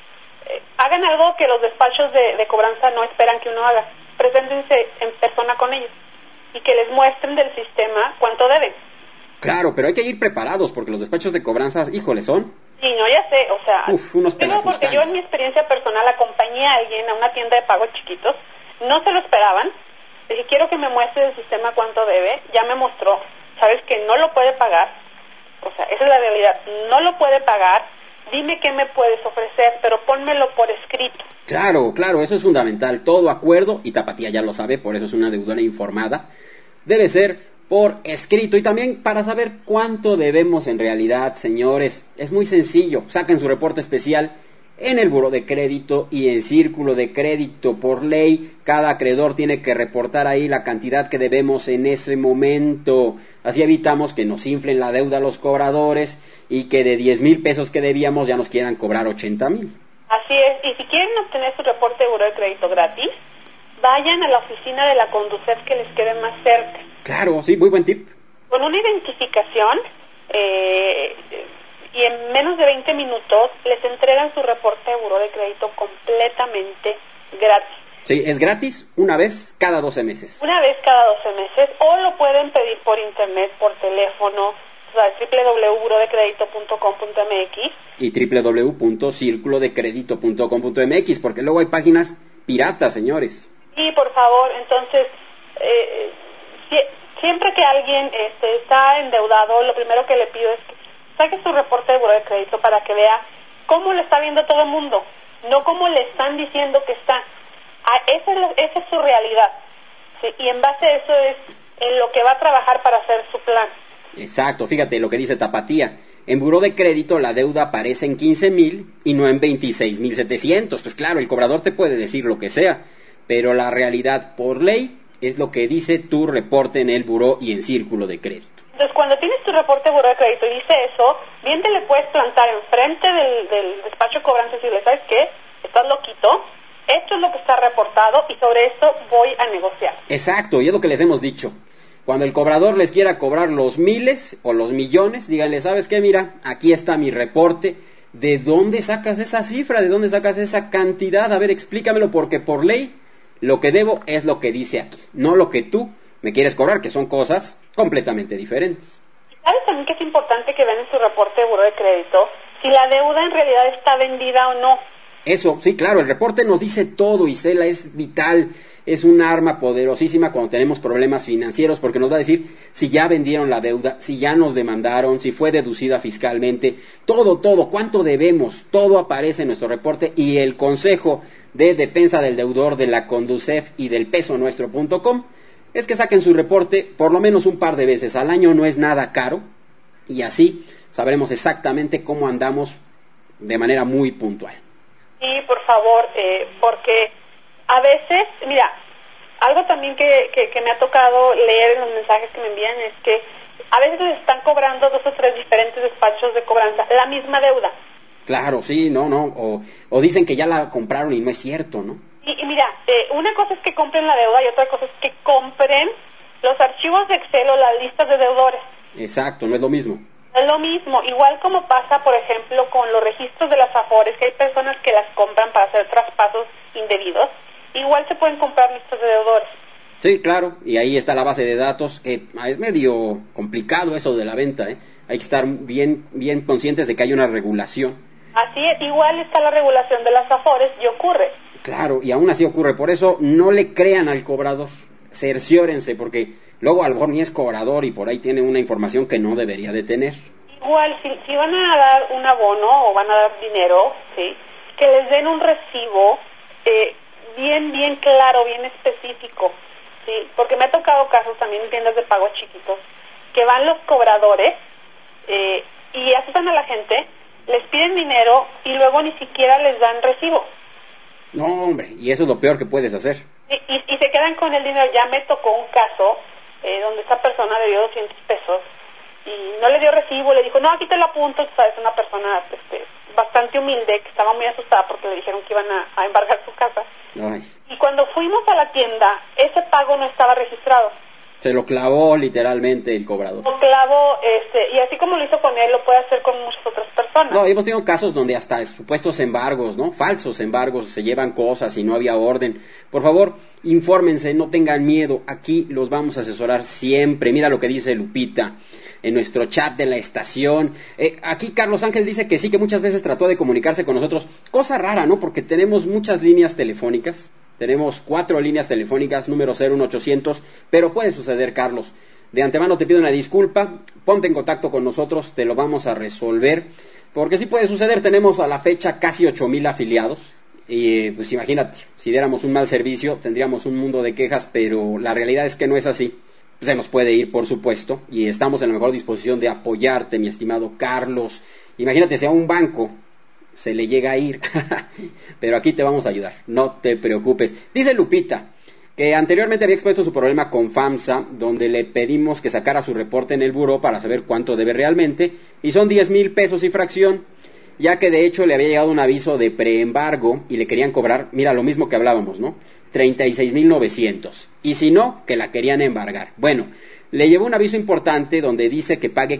hagan algo que los despachos de cobranza no esperan que uno haga. Preséntense en persona con ellos y que les muestren del sistema cuánto deben. Claro, pero hay que ir preparados porque los despachos de cobranza, híjole, son... Sí, no, ya sé, o sea... unos pelafustales. Porque yo en mi experiencia personal acompañé a alguien a una tienda de pagos chiquitos, no se lo esperaban, le dije, quiero que me muestre el sistema cuánto debe, ya me mostró, sabes que no lo puede pagar, o sea, esa es la realidad, no lo puede pagar, dime qué me puedes ofrecer, pero pónmelo por escrito. Claro, eso es fundamental, todo acuerdo, y Tapatía ya lo sabe, por eso es una deudora informada, debe ser por escrito, y también para saber cuánto debemos en realidad, señores, es muy sencillo, saquen su reporte especial en el buró de crédito y en círculo de crédito. Por ley, cada acreedor tiene que reportar ahí la cantidad que debemos en ese momento, así evitamos que nos inflen la deuda a los cobradores y que de 10,000 pesos que debíamos ya nos quieran cobrar 80,000. Así es, y si quieren obtener su reporte de buró de crédito gratis, vayan a la oficina de la Conducef que les quede más cerca. Claro, sí, muy buen tip. Con una identificación y en menos de 20 minutos les entregan su reporte de buró de crédito completamente gratis. Sí, es gratis una vez cada 12 meses. Una vez cada 12 meses, o lo pueden pedir por internet, por teléfono, o sea, www.burodecredito.com.mx y www.circulodecredito.com.mx, porque luego hay páginas piratas, señores. Sí, por favor, entonces, siempre que alguien está endeudado, lo primero que le pido es que saque su reporte de buró de crédito para que vea cómo lo está viendo todo el mundo, no cómo le están diciendo que está. Esa es su realidad, ¿sí? Y en base a eso es en lo que va a trabajar para hacer su plan. Exacto, fíjate lo que dice Tapatía. En buró de crédito la deuda aparece en 15,000 y no en 26,700. Pues claro, el cobrador te puede decir lo que sea, pero la realidad por ley es lo que dice tu reporte en el buró y en círculo de crédito. Entonces, cuando tienes tu reporte de buró de crédito y dice eso, bien te le puedes plantar enfrente del despacho de cobranza y decirle, ¿sabes qué? Estás loquito, esto es lo que está reportado y sobre esto voy a negociar. Exacto, y es lo que les hemos dicho. Cuando el cobrador les quiera cobrar los miles o los millones, díganle, ¿sabes qué? Mira, aquí está mi reporte. ¿De dónde sacas esa cifra? ¿De dónde sacas esa cantidad? A ver, explícamelo, porque por ley lo que debo es lo que dice aquí, no lo que tú me quieres cobrar, que son cosas completamente diferentes. ¿Sabes también que es importante que vean en su reporte de buró de crédito si la deuda en realidad está vendida o no? Eso, sí, claro, el reporte nos dice todo, Isela, es vital, es un arma poderosísima cuando tenemos problemas financieros, porque nos va a decir si ya vendieron la deuda, si ya nos demandaron, si fue deducida fiscalmente, todo, cuánto debemos, todo aparece en nuestro reporte, y el Consejo de Defensa del Deudor de la Conducef y del pesonuestro.com es que saquen su reporte por lo menos un par de veces al año, no es nada caro, y así sabremos exactamente cómo andamos de manera muy puntual. Sí, por favor, porque a veces, mira, algo también que me ha tocado leer en los mensajes que me envían es que a veces les están cobrando 2 o 3 diferentes despachos de cobranza la misma deuda. Claro, sí, no, o dicen que ya la compraron y no es cierto, ¿no? Y mira, una cosa es que compren la deuda y otra cosa es que compren los archivos de Excel o las listas de deudores. Exacto, no es lo mismo. Es lo mismo, igual como pasa, por ejemplo, con los registros de las AFORES, que hay personas que las compran para hacer traspasos indebidos, igual se pueden comprar listas de deudores. Sí, claro, y ahí está la base de datos, que es medio complicado eso de la venta, ¿eh? Hay que estar bien conscientes de que hay una regulación. Así es, igual está la regulación de las AFORES y ocurre. Claro, y aún así ocurre, por eso no le crean al cobrador, cerciórense, porque luego a lo mejor ni es cobrador y por ahí tiene una información que no debería de tener. Igual, si van a dar un abono o van a dar dinero, ¿sí?, que les den un recibo bien claro, bien específico, ¿sí? Porque me ha tocado casos también en tiendas de pago chiquitos, que van los cobradores y asustan a la gente, les piden dinero y luego ni siquiera les dan recibo. No, hombre, y eso es lo peor que puedes hacer. Y se quedan con el dinero. Ya me tocó un caso donde esta persona debió 200 pesos y no le dio recibo, le dijo, no, aquí te lo apunto, tú sabes, una persona bastante humilde que estaba muy asustada porque le dijeron que iban a embargar su casa. Ay. Y cuando fuimos a la tienda, ese pago no estaba registrado. Se lo clavó literalmente el cobrador. Lo clavó, y así como lo hizo con él, lo puede hacer con muchas otras personas. No, hemos tenido casos donde hasta supuestos embargos, ¿no? Falsos embargos, se llevan cosas y no había orden. Por favor, infórmense, no tengan miedo, aquí los vamos a asesorar siempre. Mira lo que dice Lupita en nuestro chat de la estación. Aquí Carlos Ángel dice que sí, que muchas veces trató de comunicarse con nosotros. Cosa rara, ¿no? Porque tenemos muchas líneas telefónicas. Tenemos 4 líneas telefónicas, número 01800, pero puede suceder, Carlos. De antemano te pido una disculpa, ponte en contacto con nosotros, te lo vamos a resolver, porque sí puede suceder, tenemos a la fecha casi 8,000 afiliados, y pues imagínate, si diéramos un mal servicio, tendríamos un mundo de quejas, pero la realidad es que no es así. Se nos puede ir, por supuesto, y estamos en la mejor disposición de apoyarte, mi estimado Carlos. Imagínate si a un banco se le llega a ir, pero aquí te vamos a ayudar, no te preocupes. Dice Lupita que anteriormente había expuesto su problema con FAMSA, donde le pedimos que sacara su reporte en el buró para saber cuánto debe realmente, y son 10,000 pesos y fracción, ya que de hecho le había llegado un aviso de preembargo y le querían cobrar, mira, lo mismo que hablábamos, ¿no? 36,900, y si no, que la querían embargar. Bueno, le llevó un aviso importante donde dice que pague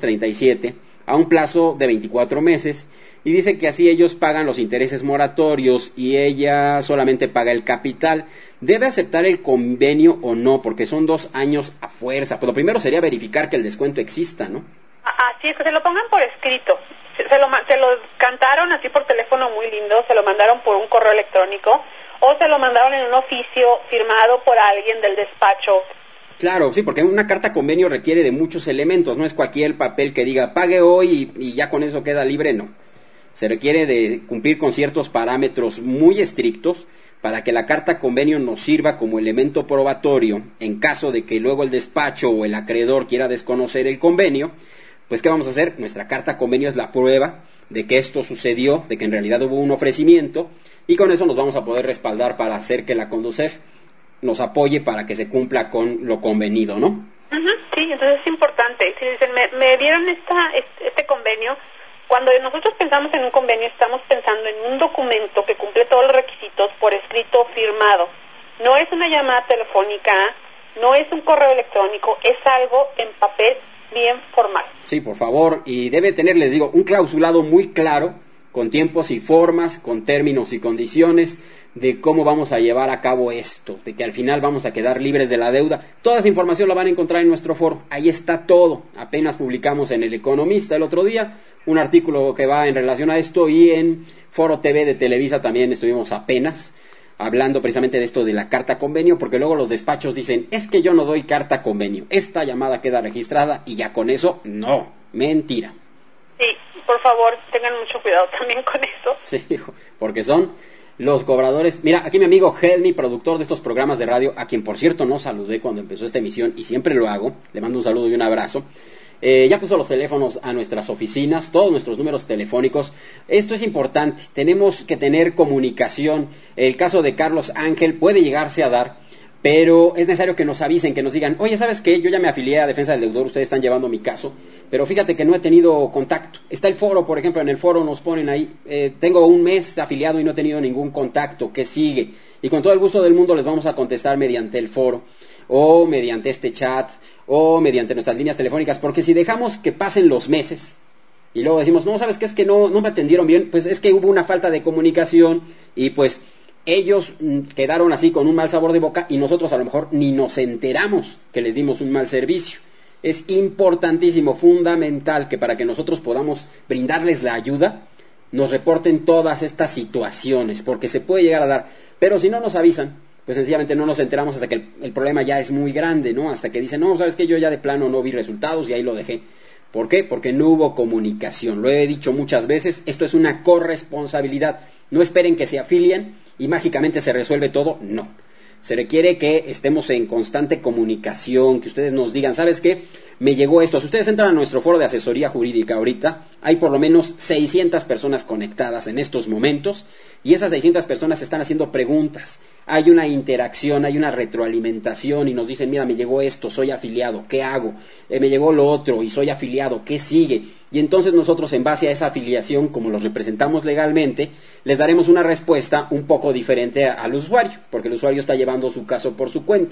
537 a un plazo de 24 meses, y dice que así ellos pagan los intereses moratorios y ella solamente paga el capital. ¿Debe aceptar el convenio o no? Porque son 2 años a fuerza. Pues lo primero sería verificar que el descuento exista, ¿no? Así es, que se lo pongan por escrito. Se lo cantaron así por teléfono muy lindo, se lo mandaron por un correo electrónico o se lo mandaron en un oficio firmado por alguien del despacho. Claro, sí, porque una carta convenio requiere de muchos elementos, no es cualquier papel que diga pague hoy y ya con eso queda libre, no. Se requiere de cumplir con ciertos parámetros muy estrictos para que la carta convenio nos sirva como elemento probatorio en caso de que luego el despacho o el acreedor quiera desconocer el convenio. Pues ¿qué vamos a hacer? Nuestra carta convenio es la prueba de que esto sucedió, de que en realidad hubo un ofrecimiento, y con eso nos vamos a poder respaldar para hacer que la Conducef nos apoye para que se cumpla con lo convenido, ¿no? Sí, entonces es importante. Si dicen, me dieron este convenio, cuando nosotros pensamos en un convenio, estamos pensando en un documento que cumple todos los requisitos por escrito firmado. No es una llamada telefónica, no es un correo electrónico, es algo en papel bien formal. Sí, por favor, y debe tener, les digo, un clausulado muy claro, con tiempos y formas, con términos y condiciones, de cómo vamos a llevar a cabo esto, de que al final vamos a quedar libres de la deuda. Toda esa información la van a encontrar en nuestro foro, ahí está todo. Apenas publicamos en El Economista el otro día un artículo que va en relación a esto, y en Foro TV de Televisa también estuvimos apenas hablando precisamente de esto de la carta convenio, porque luego los despachos dicen, es que yo no doy carta convenio, esta llamada queda registrada y ya con eso, no, mentira. Sí, por favor, tengan mucho cuidado también con eso. Sí, porque son los cobradores. Mira, aquí mi amigo Helmi, productor de estos programas de radio, a quien por cierto no saludé cuando empezó esta emisión y siempre lo hago, le mando un saludo y un abrazo. Ya puso los teléfonos a nuestras oficinas, todos nuestros números telefónicos. Esto es importante, tenemos que tener comunicación. El caso de Carlos Ángel puede llegarse a dar, pero es necesario que nos avisen, que nos digan, oye, ¿sabes qué? Yo ya me afilié a Defensa del Deudor, ustedes están llevando mi caso, pero fíjate que no he tenido contacto. Está el foro, por ejemplo, en el foro nos ponen ahí, tengo un mes afiliado y no he tenido ningún contacto, ¿qué sigue? Y con todo el gusto del mundo les vamos a contestar mediante el foro, o mediante este chat, o mediante nuestras líneas telefónicas, porque si dejamos que pasen los meses, y luego decimos, no, ¿sabes qué? Es que no me atendieron bien, pues es que hubo una falta de comunicación, y pues ellos quedaron así con un mal sabor de boca, y nosotros a lo mejor ni nos enteramos que les dimos un mal servicio. Es importantísimo, fundamental, que para que nosotros podamos brindarles la ayuda, nos reporten todas estas situaciones, porque se puede llegar a dar, pero si no nos avisan, pues sencillamente no nos enteramos hasta que el problema ya es muy grande, ¿no? Hasta que dicen, no, ¿sabes qué? Yo ya de plano no vi resultados y ahí lo dejé. ¿Por qué? Porque no hubo comunicación. Lo he dicho muchas veces, esto es una corresponsabilidad. No esperen que se afilien y mágicamente se resuelve todo, no. Se requiere que estemos en constante comunicación, que ustedes nos digan, ¿sabes qué? Me llegó esto. Si ustedes entran a nuestro foro de asesoría jurídica ahorita, hay por lo menos 600 personas conectadas en estos momentos, y esas 600 personas están haciendo preguntas. Hay una interacción, hay una retroalimentación, y nos dicen, mira, me llegó esto, soy afiliado, ¿qué hago? Me llegó lo otro y soy afiliado, ¿qué sigue? Y entonces nosotros, en base a esa afiliación, como los representamos legalmente, les daremos una respuesta un poco diferente al usuario, porque el usuario está llevando su caso por su cuenta.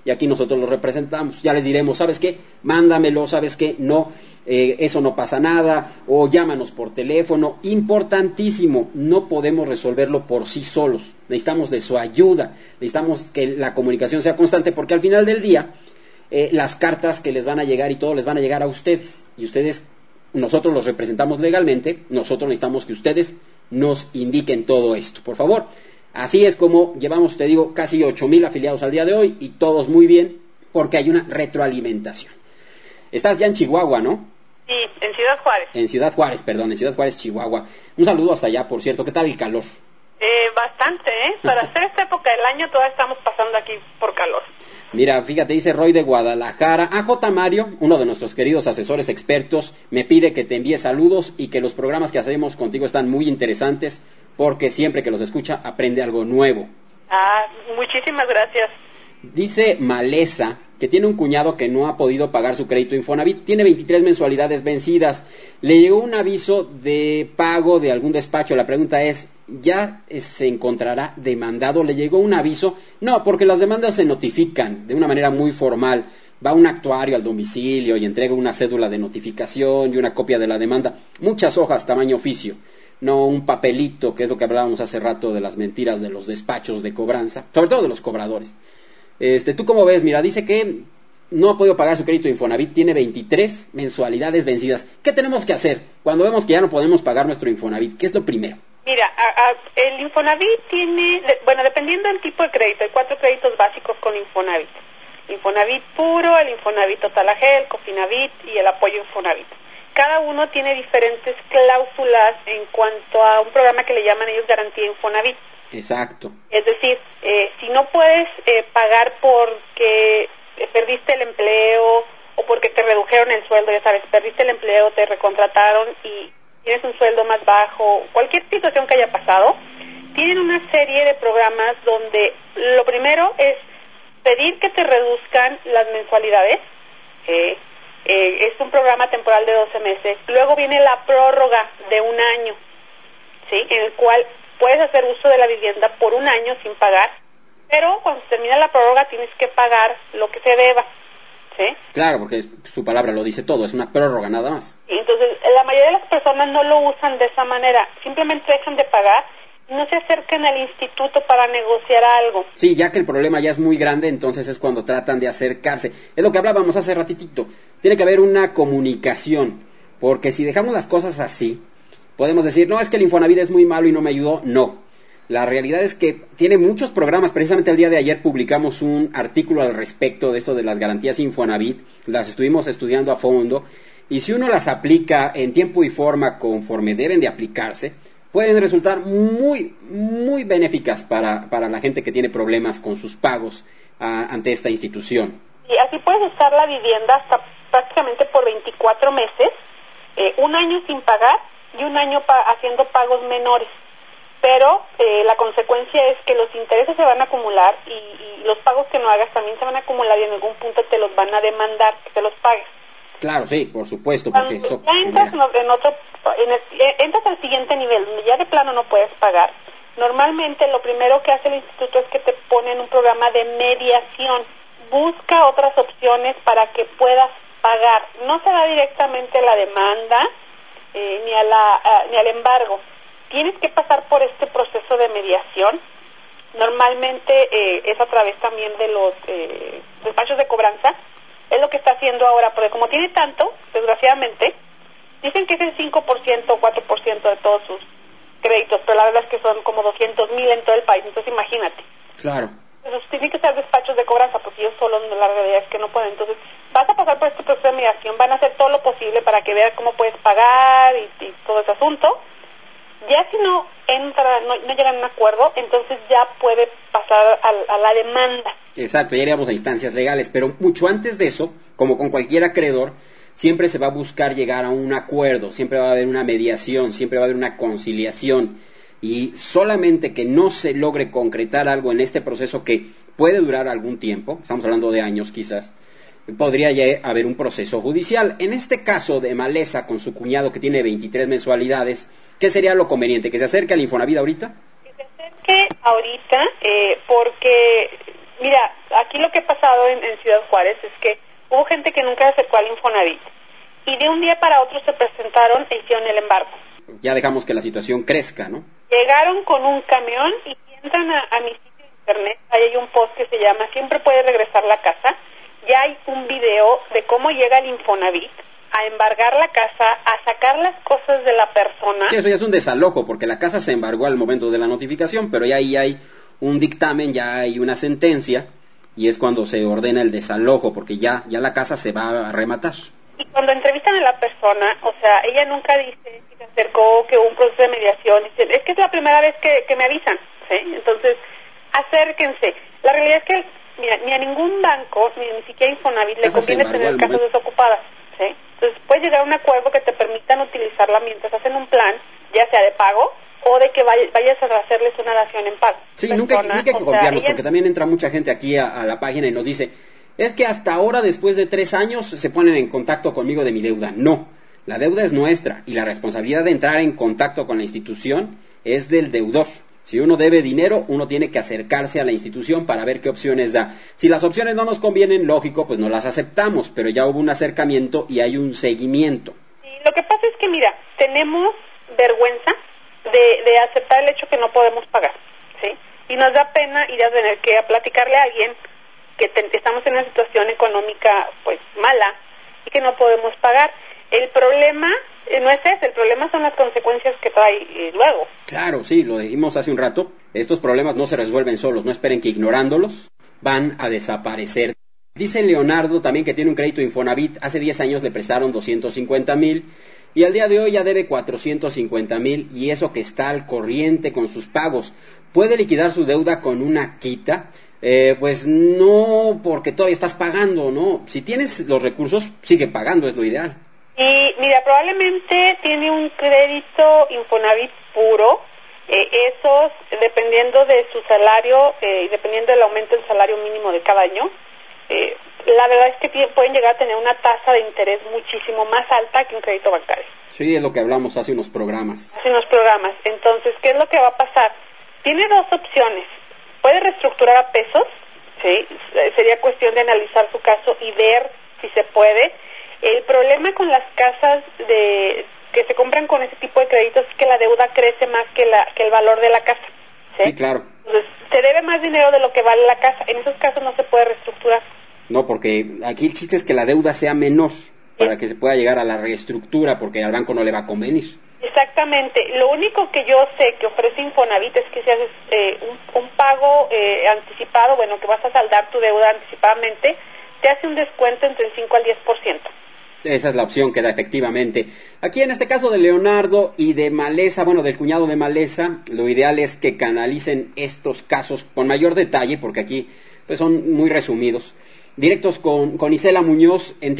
y aquí nosotros los representamos. Ya les diremos, ¿sabes qué? Mándamelo, ¿sabes qué? No, eso no pasa nada, o llámanos por teléfono. Importantísimo, no podemos resolverlo por sí solos, necesitamos de su ayuda, necesitamos que la comunicación sea constante, porque al final del día, las cartas que les van a llegar y todo les van a llegar a ustedes, y ustedes, nosotros los representamos legalmente, nosotros necesitamos que ustedes nos indiquen todo esto, por favor. Así es como llevamos, te digo, casi 8,000 afiliados al día de hoy, y todos muy bien, porque hay una retroalimentación. Estás ya en Chihuahua, ¿no? Sí, en Ciudad Juárez. En Ciudad Juárez, Chihuahua. Un saludo hasta allá, por cierto. ¿Qué tal el calor? Bastante, Para hacer esta época del año todavía estamos pasando aquí por calor. Mira, fíjate, dice Roy de Guadalajara. AJ Mario, uno de nuestros queridos asesores expertos, me pide que te envíe saludos y que los programas que hacemos contigo están muy interesantes, porque siempre que los escucha aprende algo nuevo. Muchísimas gracias. Dice Maleza que tiene un cuñado que no ha podido pagar su crédito Infonavit, tiene 23 mensualidades vencidas, le llegó un aviso de pago de algún despacho. La pregunta es, ¿ya se encontrará demandado? ¿Le llegó un aviso? No, porque las demandas se notifican de una manera muy formal. Va un actuario al domicilio y entrega una cédula de notificación y una copia de la demanda, muchas hojas tamaño oficio, no un papelito, que es lo que hablábamos hace rato de las mentiras de los despachos de cobranza, sobre todo de los cobradores. ¿Tú cómo ves? Mira, dice que no ha podido pagar su crédito Infonavit, tiene 23 mensualidades vencidas. ¿Qué tenemos que hacer cuando vemos que ya no podemos pagar nuestro Infonavit? ¿Qué es lo primero? Mira, el Infonavit tiene, dependiendo del tipo de crédito, hay 4 créditos básicos con Infonavit. Infonavit puro, el Infonavit Total AG, el Cofinavit y el apoyo Infonavit. Cada uno tiene diferentes cláusulas en cuanto a un programa que le llaman ellos garantía Infonavit. Exacto. Es decir, si no puedes pagar porque perdiste el empleo o porque te redujeron el sueldo, ya sabes, perdiste el empleo, te recontrataron y tienes un sueldo más bajo, cualquier situación que haya pasado, tienen una serie de programas donde lo primero es pedir que te reduzcan las mensualidades. Es un programa temporal de 12 meses. Luego viene la prórroga de un año, ¿sí? En el cual puedes hacer uso de la vivienda por un año sin pagar, pero cuando se termina la prórroga tienes que pagar lo que se deba, ¿sí? Claro, porque su palabra lo dice todo, es una prórroga nada más. Entonces, la mayoría de las personas no lo usan de esa manera, simplemente dejan de pagar y no se acercan al instituto para negociar algo. Sí, ya que el problema ya es muy grande, entonces es cuando tratan de acercarse. Es lo que hablábamos hace ratitito, tiene que haber una comunicación, porque si dejamos las cosas así, podemos decir, no, es que el Infonavit es muy malo y no me ayudó. No, la realidad es que tiene muchos programas. Precisamente el día de ayer publicamos un artículo al respecto de esto de las garantías Infonavit, las estuvimos estudiando a fondo, y si uno las aplica en tiempo y forma conforme deben de aplicarse, pueden resultar muy, muy benéficas para la gente que tiene problemas con sus pagos ante esta institución. Y así puedes usar la vivienda hasta prácticamente por 24 meses, un año sin pagar y un año haciendo pagos menores. Pero la consecuencia es que los intereses se van a acumular y los pagos que no hagas también se van a acumular y en algún punto te los van a demandar que te los pagues. Claro, sí, por supuesto. Porque ya entras entras al siguiente nivel, donde ya de plano no puedes pagar. Normalmente lo primero que hace el instituto es que te pone en un programa de mediación. Busca otras opciones para que puedas pagar. No se da directamente la demanda ni al embargo. Tienes que pasar por este proceso de mediación. Normalmente es a través también de los despachos de cobranza. Es lo que está haciendo ahora, porque como tiene tanto, desgraciadamente, dicen que es el 5% o 4% de todos sus créditos, pero la verdad es que son como 200,000 en todo el país, entonces imagínate. Claro. Entonces tienen que ser despachos de cobranza, porque ellos solos, la realidad es que no pueden. Entonces vas a pasar por este proceso de mediación, van a hacer todo lo posible para que veas cómo puedes pagar y todo ese asunto. Ya si no llegan a un acuerdo, entonces ya puede pasar a la demanda. Exacto, ya iríamos a instancias legales, pero mucho antes de eso, como con cualquier acreedor, siempre se va a buscar llegar a un acuerdo, siempre va a haber una mediación, siempre va a haber una conciliación, y solamente que no se logre concretar algo en este proceso que puede durar algún tiempo, estamos hablando de años quizás, podría ya haber un proceso judicial. En este caso de Maleza con su cuñado que tiene 23 mensualidades, ¿qué sería lo conveniente? ¿Que se acerque al Infonavit ahorita? Que se acerque ahorita, porque Mira, aquí lo que ha pasado en Ciudad Juárez es que hubo gente que nunca se acercó al Infonavit y de un día para otro se presentaron e hicieron el embargo. Ya dejamos que la situación crezca, ¿no? Llegaron con un camión y si entran a mi sitio de internet, ahí hay un post que se llama Siempre puede regresar la casa. Ya hay un video de cómo llega el Infonavit a embargar la casa, a sacar las cosas de la persona. Sí, eso ya es un desalojo, porque la casa se embargó al momento de la notificación, pero ya ahí hay un dictamen, ya hay una sentencia, y es cuando se ordena el desalojo, porque ya la casa se va a rematar. Y cuando entrevistan a la persona, o sea, ella nunca dice si se acercó, que hubo un proceso de mediación, dice, es que es la primera vez que me avisan, ¿sí? Entonces, acérquense. La realidad es que, mira, ni a ningún banco, ni siquiera a Infonavit le conviene tener casas desocupadas, ¿sí? Entonces, puedes llegar a un acuerdo que te permitan utilizarla mientras hacen un plan, ya sea de pago, o de que vayas a hacerles una dación en pago. Sí, nunca hay que confiarnos, porque también entra mucha gente aquí a la página y nos dice, es que hasta ahora, después de 3 años, se ponen en contacto conmigo de mi deuda. No, la deuda es nuestra y la responsabilidad de entrar en contacto con la institución es del deudor. Si uno debe dinero, uno tiene que acercarse a la institución para ver qué opciones da. Si las opciones no nos convienen, lógico, pues no las aceptamos, pero ya hubo un acercamiento y hay un seguimiento. Sí, lo que pasa es que, mira, tenemos vergüenza de aceptar el hecho que no podemos pagar, ¿sí? Y nos da pena ir a tener que platicarle a alguien que estamos en una situación económica, pues, mala y que no podemos pagar. El problema no es ese, el problema son las consecuencias que trae luego. Claro, sí, lo dijimos hace un rato, estos problemas no se resuelven solos, no esperen que ignorándolos van a desaparecer. Dice Leonardo también que tiene un crédito Infonavit, hace 10 años le prestaron 250,000 y al día de hoy ya debe 450,000 y eso que está al corriente con sus pagos. ¿Puede liquidar su deuda con una quita? Pues no, porque todavía estás pagando, ¿no? Si tienes los recursos, sigue pagando, es lo ideal. Y mira, probablemente tiene un crédito Infonavit puro, esos, dependiendo de su salario y dependiendo del aumento del salario mínimo de cada año, la verdad es que pueden llegar a tener una tasa de interés muchísimo más alta que un crédito bancario. Sí, es lo que hablamos hace unos programas. Entonces, ¿qué es lo que va a pasar? Tiene 2 opciones. Puede reestructurar a pesos, ¿sí? Sería cuestión de analizar su caso y ver si se puede. El problema con las casas que se compran con ese tipo de créditos es que la deuda crece más que el valor de la casa, ¿sí? Sí, claro. Entonces, se debe más dinero de lo que vale la casa. En esos casos no se puede reestructurar. No, porque aquí el chiste es que la deuda sea menor para que se pueda llegar a la reestructura, porque al banco no le va a convenir. Exactamente. Lo único que yo sé que ofrece Infonavit es que si haces un pago anticipado, bueno, que vas a saldar tu deuda anticipadamente, te hace un descuento entre el 5 al 10%. Esa es la opción que da efectivamente. Aquí en este caso de Leonardo y de Maleza, bueno, del cuñado de Maleza, lo ideal es que canalicen estos casos con mayor detalle, porque aquí pues son muy resumidos. Directos con Isela Muñoz en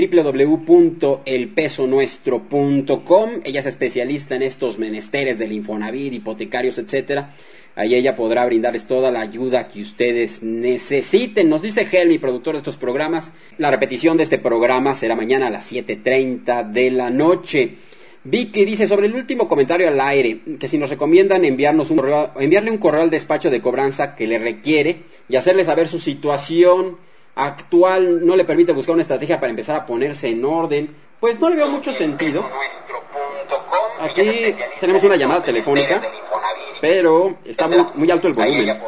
www.elpesonuestro.com. Ella es especialista en estos menesteres del Infonavit, hipotecarios, etcétera. Ahí ella podrá brindarles toda la ayuda que ustedes necesiten. Nos dice Helmi, productor de estos programas, la repetición de este programa será mañana a las 7:30 de la noche. Vicky dice sobre el último comentario al aire, que si nos recomiendan enviarle un correo al despacho de cobranza que le requiere y hacerle saber su situación actual no le permite buscar una estrategia para empezar a ponerse en orden. Pues no le veo mucho sentido. Aquí tenemos una llamada telefónica, pero está muy alto el volumen.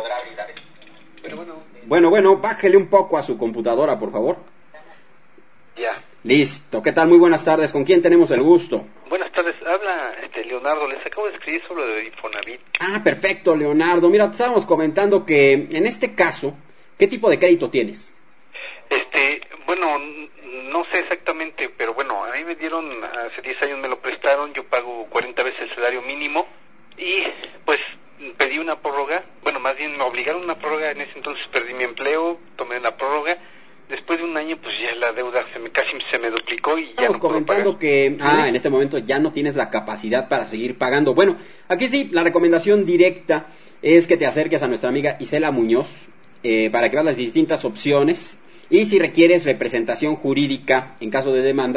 Bueno, bájele un poco a su computadora, por favor. Ya. Listo. ¿Qué tal? Muy buenas tardes. ¿Con quién tenemos el gusto? Buenas tardes. Habla Leonardo. Les acabo de escribir sobre lo de Infonavit. Ah, perfecto, Leonardo. Mira, te estábamos comentando que en este caso, ¿qué tipo de crédito tienes? Bueno, no sé exactamente, pero bueno, a mí me dieron, hace 10 años me lo prestaron, yo pago 40 veces el salario mínimo y pues pedí una prórroga, bueno, más bien me obligaron a una prórroga, en ese entonces perdí mi empleo, tomé una prórroga, después de un año pues ya la deuda casi se me duplicó y ya no puedo pagar. Estamos comentando que en este momento ya no tienes la capacidad para seguir pagando. Bueno, aquí sí, la recomendación directa es que te acerques a nuestra amiga Isela Muñoz para que veas las distintas opciones. Y si requieres representación jurídica en caso de demanda,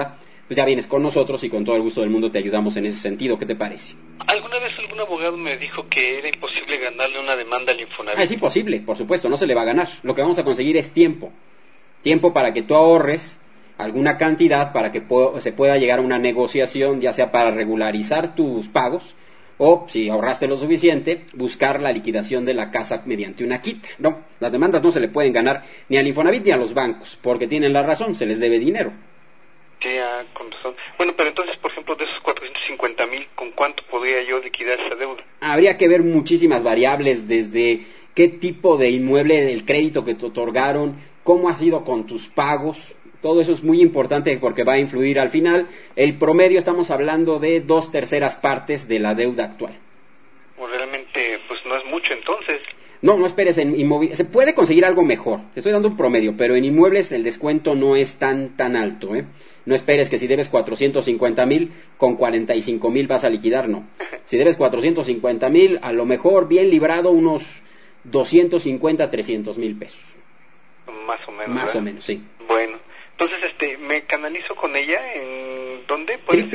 pues ya vienes con nosotros y con todo el gusto del mundo te ayudamos en ese sentido. ¿Qué te parece? Alguna vez algún abogado me dijo que era imposible ganarle una demanda al Infonavit. Es imposible, por supuesto, no se le va a ganar. Lo que vamos a conseguir es tiempo. Tiempo para que tú ahorres alguna cantidad para que se pueda llegar a una negociación, ya sea para regularizar tus pagos o, si ahorraste lo suficiente, buscar la liquidación de la casa mediante una quita. No, las demandas no se le pueden ganar ni al Infonavit ni a los bancos, porque tienen la razón, se les debe dinero. Sí, con razón. Bueno, pero entonces, por ejemplo, de esos 450,000, ¿con cuánto podría yo liquidar esa deuda? Habría que ver muchísimas variables, desde qué tipo de inmueble, el crédito que te otorgaron, cómo has ido con tus pagos. Todo eso es muy importante porque va a influir al final. El promedio, estamos hablando de 2/3 partes de la deuda actual. O realmente, pues no es mucho entonces. No esperes en inmóviles. Se puede conseguir algo mejor. Te estoy dando un promedio, pero en inmuebles el descuento no es tan alto, ¿eh? No esperes que si debes 450,000, con 45,000 vas a liquidar, no. Si debes 450,000, a lo mejor bien librado unos 250, 300,000 pesos. Más o menos. Más ¿verdad? o menos, sí. Bueno, entonces me canalizo con ella en ¿dónde?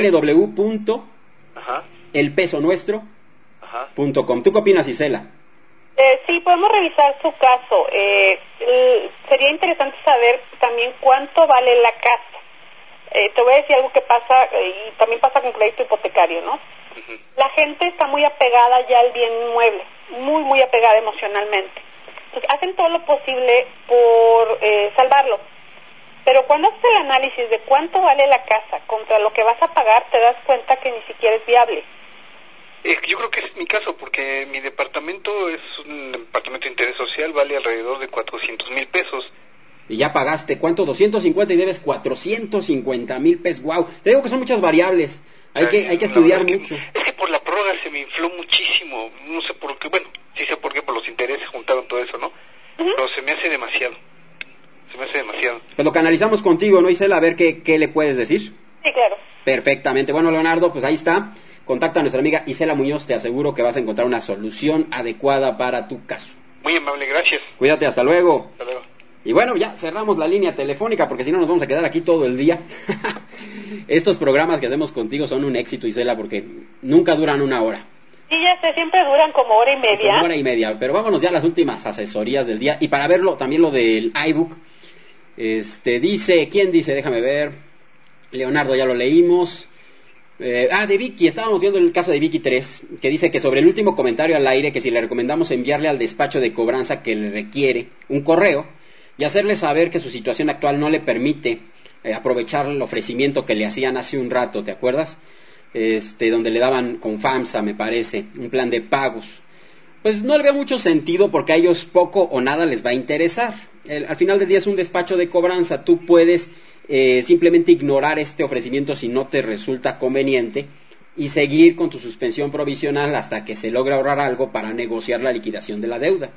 www.elpesonuestro.com. ¿Tú qué opinas, Isela? Sí, podemos revisar su caso. Sería interesante saber también cuánto vale la casa. Te voy a decir algo que pasa, y también pasa con crédito hipotecario, ¿no? Uh-huh. La gente está muy apegada ya al bien inmueble, muy apegada emocionalmente. Entonces, hacen todo lo posible por salvarlo. Pero cuando haces el análisis de cuánto vale la casa contra lo que vas a pagar, te das cuenta que ni siquiera es viable. Yo creo que es mi caso, porque mi departamento es un departamento de interés social, vale alrededor de 400,000 pesos. Y ya pagaste, ¿cuánto? 250 y debes 450,000 pesos. ¡Wow! Te digo que son muchas variables. Hay que estudiar mucho. Es que por la prórroga se me infló muchísimo. No sé por qué. Bueno, sí sé por qué, por los intereses juntaron todo eso, ¿no? Uh-huh. Pero se me hace demasiado. Pues lo canalizamos contigo, ¿no, Isela? A ver qué le puedes decir. Sí, claro. Perfectamente. Bueno, Leonardo, pues ahí está. Contacta a nuestra amiga Isela Muñoz. Te aseguro que vas a encontrar una solución adecuada para tu caso. Muy amable, gracias. Cuídate, hasta luego. Hasta luego. Y bueno, ya cerramos la línea telefónica porque si no nos vamos a quedar aquí todo el día. Estos programas que hacemos contigo son un éxito, Isela, porque nunca duran una hora. Sí, ya sé, siempre duran como hora y media. Como hora y media, pero vámonos ya a las últimas asesorías del día. Y para verlo, también lo del iBook. ¿Quién dice? Déjame ver. Leonardo, ya lo leímos. De Vicky, estábamos viendo el caso de Vicky 3, que dice que sobre el último comentario al aire, que si le recomendamos enviarle al despacho de cobranza que le requiere un correo y hacerle saber que su situación actual no le permite aprovechar el ofrecimiento que le hacían hace un rato, ¿te acuerdas? Donde le daban con FAMSA, me parece, un plan de pagos. Pues no le veo mucho sentido porque a ellos poco o nada les va a interesar. Al final del día es un despacho de cobranza, tú puedes simplemente ignorar este ofrecimiento si no te resulta conveniente y seguir con tu suspensión provisional hasta que se logre ahorrar algo para negociar la liquidación de la deuda.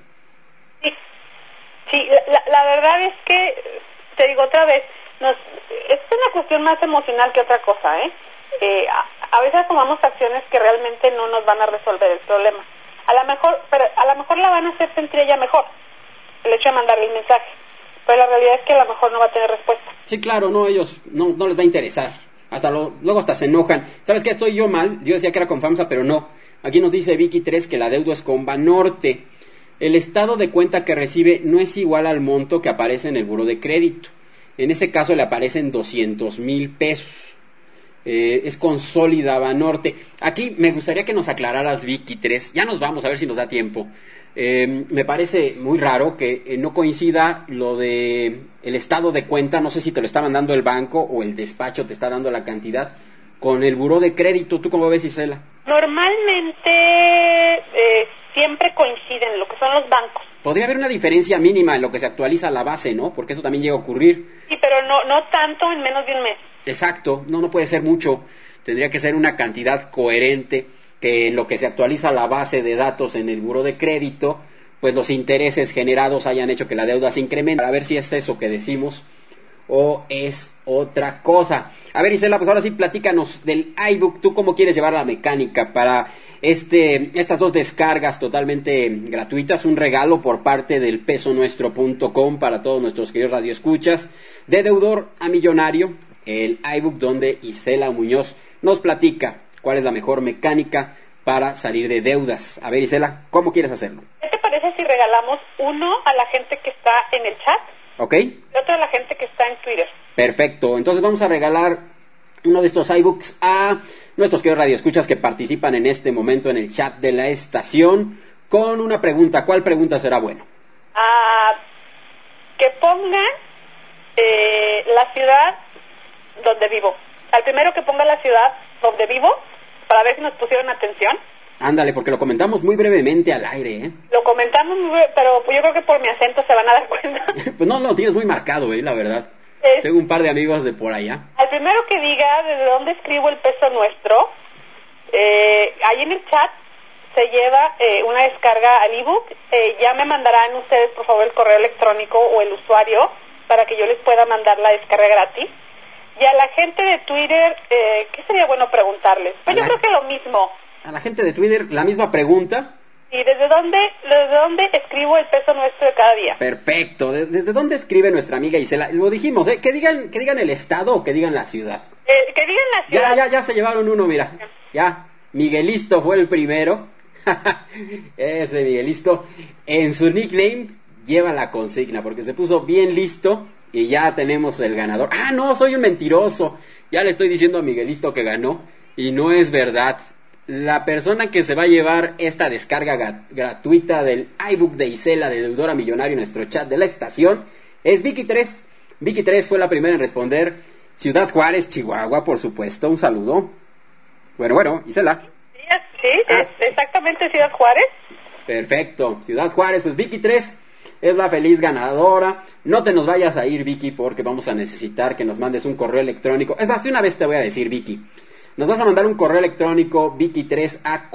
Sí, la verdad es que, te digo otra vez, es una cuestión más emocional que otra cosa, ¿eh? A veces tomamos acciones que realmente no nos van a resolver el problema. A lo mejor la van a hacer sentir ella mejor, el hecho de mandarle el mensaje. Pero la realidad es que a lo mejor no va a tener respuesta. Sí, claro, no, ellos no les va a interesar. Luego hasta se enojan. ¿Sabes qué? Estoy yo mal. Yo decía que era con FAMSA, pero no. Aquí nos dice Vicky 3 que la deuda es con Banorte. El estado de cuenta que recibe no es igual al monto que aparece en el buró de crédito. En ese caso le aparecen 200,000 pesos. Es con Sólida Banorte. Aquí me gustaría que nos aclararas, Vicky 3. Ya nos vamos, a ver si nos da tiempo. Me parece muy raro que no coincida lo de el estado de cuenta, no sé si te lo está mandando el banco o el despacho te está dando la cantidad, con el buró de crédito. ¿Tú cómo ves, Isela? Normalmente siempre coinciden lo que son los bancos. Podría haber una diferencia mínima en lo que se actualiza la base, ¿no? Porque eso también llega a ocurrir. Sí, pero no tanto en menos de un mes. Exacto, no puede ser mucho. Tendría que ser una cantidad coherente, que en lo que se actualiza la base de datos en el buró de crédito, pues los intereses generados hayan hecho que la deuda se incremente. A ver si es eso que decimos o es otra cosa. A ver, Isela, pues ahora sí platícanos del iBook. ¿Tú cómo quieres llevar la mecánica para estas dos descargas totalmente gratuitas? Un regalo por parte del pesonuestro.com para todos nuestros queridos radioescuchas, de deudor a millonario. el iBook donde Isela Muñoz nos platica cuál es la mejor mecánica para salir de deudas. A ver, Isela, ¿cómo quieres hacerlo? ¿Qué te parece si regalamos uno a la gente que está en el chat? ¿Ok? Y otro a la gente que está en Twitter. Perfecto, entonces vamos a regalar uno de estos iBooks a nuestros queridos radioescuchas que participan en este momento en el chat de la estación con una pregunta. ¿Cuál pregunta será bueno? Que pongan la ciudad donde vivo. Al primero que ponga la ciudad donde vivo, para ver si nos pusieron atención. Ándale, porque lo comentamos muy brevemente al aire, ¿eh? Lo comentamos pero yo creo que por mi acento se van a dar cuenta. Pues no, lo tienes muy marcado, la verdad. Tengo un par de amigos de por allá. Al primero que diga desde dónde escribo el peso nuestro, ahí en el chat se lleva una descarga al ebook. Ya me mandarán ustedes, por favor, el correo electrónico o el usuario para que yo les pueda mandar la descarga gratis. Y a la gente de Twitter, ¿qué sería bueno preguntarles? Pues yo creo que lo mismo. A la gente de Twitter, la misma pregunta. ¿Y desde dónde escribo el peso nuestro de cada día? Perfecto. ¿Desde dónde escribe nuestra amiga Isela? Lo dijimos, que digan el estado o que digan la ciudad. Que digan la ciudad. Ya se llevaron uno, mira. Ya, Miguelisto fue el primero. Ese Miguelisto, en su nickname lleva la consigna porque se puso bien listo y ya tenemos el ganador. No, soy un mentiroso. Ya le estoy diciendo a Miguelisto que ganó y no es verdad. La persona que se va a llevar esta descarga gratuita del iBook de Isela de Deudora Millonario en nuestro chat de la estación es Vicky 3. Vicky 3 fue la primera en responder. Ciudad Juárez, Chihuahua, por supuesto. Un saludo. Bueno, Isela. Sí, es exactamente Ciudad Juárez. Perfecto, Ciudad Juárez, pues Vicky 3 es la feliz ganadora. No te nos vayas a ir, Vicky, porque vamos a necesitar que nos mandes un correo electrónico. Es más, de una vez te voy a decir, Vicky. Nos vas a mandar un correo electrónico, Vicky3, a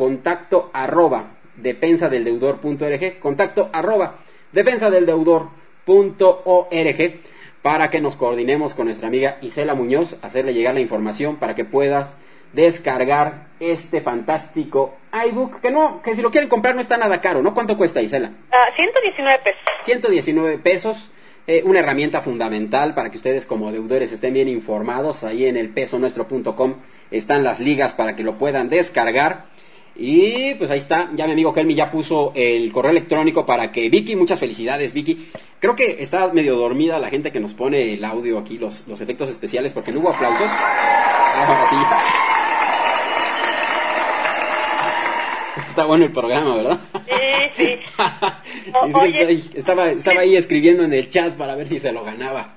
contacto@defensadeldeudor.org, contacto@defensadeldeudor.org, para que nos coordinemos con nuestra amiga Isela Muñoz, hacerle llegar la información para que puedas descargar este fantástico iBook, que si lo quieren comprar no está nada caro, ¿no? ¿Cuánto cuesta, Isela? 119 pesos. 119 pesos. Una herramienta fundamental para que ustedes como deudores estén bien informados. Ahí en el pesonuestro.com están las ligas para que lo puedan descargar. Y pues ahí está, ya mi amigo Helmi ya puso el correo electrónico para que Vicky, muchas felicidades, Vicky. Creo que está medio dormida la gente que nos pone el audio aquí, los efectos especiales, porque no hubo aplausos. Ahora sí. Está bueno el programa, ¿verdad? Sí. Estaba ahí escribiendo en el chat para ver si se lo ganaba.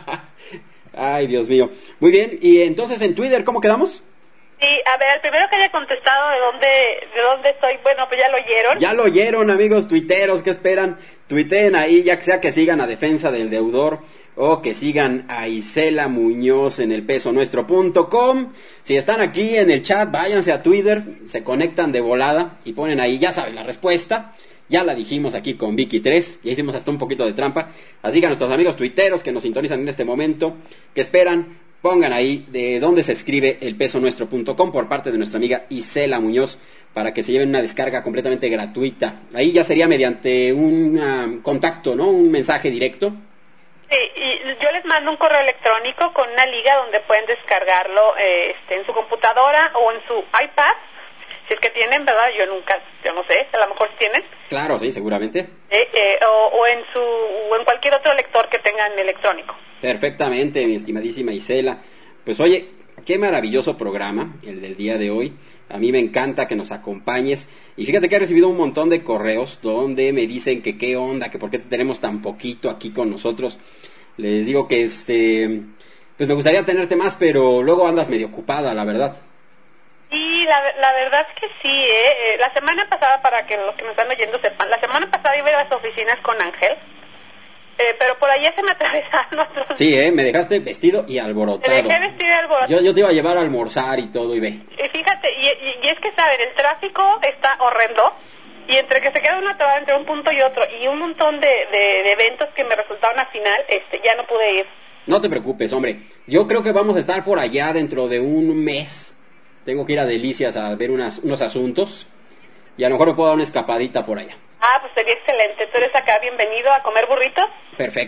Ay, Dios mío. Muy bien, y entonces en Twitter, ¿cómo quedamos? Sí, a ver, el primero que haya contestado de dónde estoy, bueno, pues ya lo oyeron. Ya lo oyeron, amigos tuiteros, ¿qué esperan? Tuiteen ahí, ya sea que sigan a Defensa del Deudor o que sigan a Isela Muñoz en el pesonuestro.com. Si están aquí en el chat, váyanse a Twitter, se conectan de volada y ponen ahí, ya saben la respuesta. Ya la dijimos aquí con Vicky 3, ya hicimos hasta un poquito de trampa. Así que a nuestros amigos tuiteros que nos sintonizan en este momento, que esperan, pongan ahí de dónde se escribe el pesonuestro.com por parte de nuestra amiga Isela Muñoz para que se lleven una descarga completamente gratuita. Ahí ya sería mediante un contacto, ¿no? Un mensaje directo. Sí, y yo les mando un correo electrónico con una liga donde pueden descargarlo en su computadora o en su iPad. Si es que tienen, ¿verdad? Yo no sé, a lo mejor tienen. Claro, sí, seguramente. O en cualquier otro lector que tengan electrónico. Perfectamente, mi estimadísima Isela. Pues oye, qué maravilloso programa el del día de hoy. A mí me encanta que nos acompañes. Y fíjate que he recibido un montón de correos donde me dicen que qué onda, que por qué tenemos tan poquito aquí con nosotros. Les digo que pues me gustaría tenerte más, pero luego andas medio ocupada, la verdad. Sí, la verdad es que sí, la semana pasada, para que los que me están oyendo sepan, la semana pasada iba a las oficinas con Ángel, pero por ahí ya se me atravesaron otros. Sí, me dejaste vestido y alborotado. Me dejé vestido y alborotado. Yo te iba a llevar a almorzar y todo, y ve. Y fíjate, y es que, ¿saben? El tráfico está horrendo, y entre que se queda una atorada entre un punto y otro, y un montón de eventos que me resultaron al final, ya no pude ir. No te preocupes, hombre. Yo creo que vamos a estar por allá dentro de un mes. Tengo que ir a Delicias a ver unos asuntos y a lo mejor me puedo dar una escapadita por allá. Pues sería excelente. Tú eres acá bienvenido a comer burritos. Perfecto.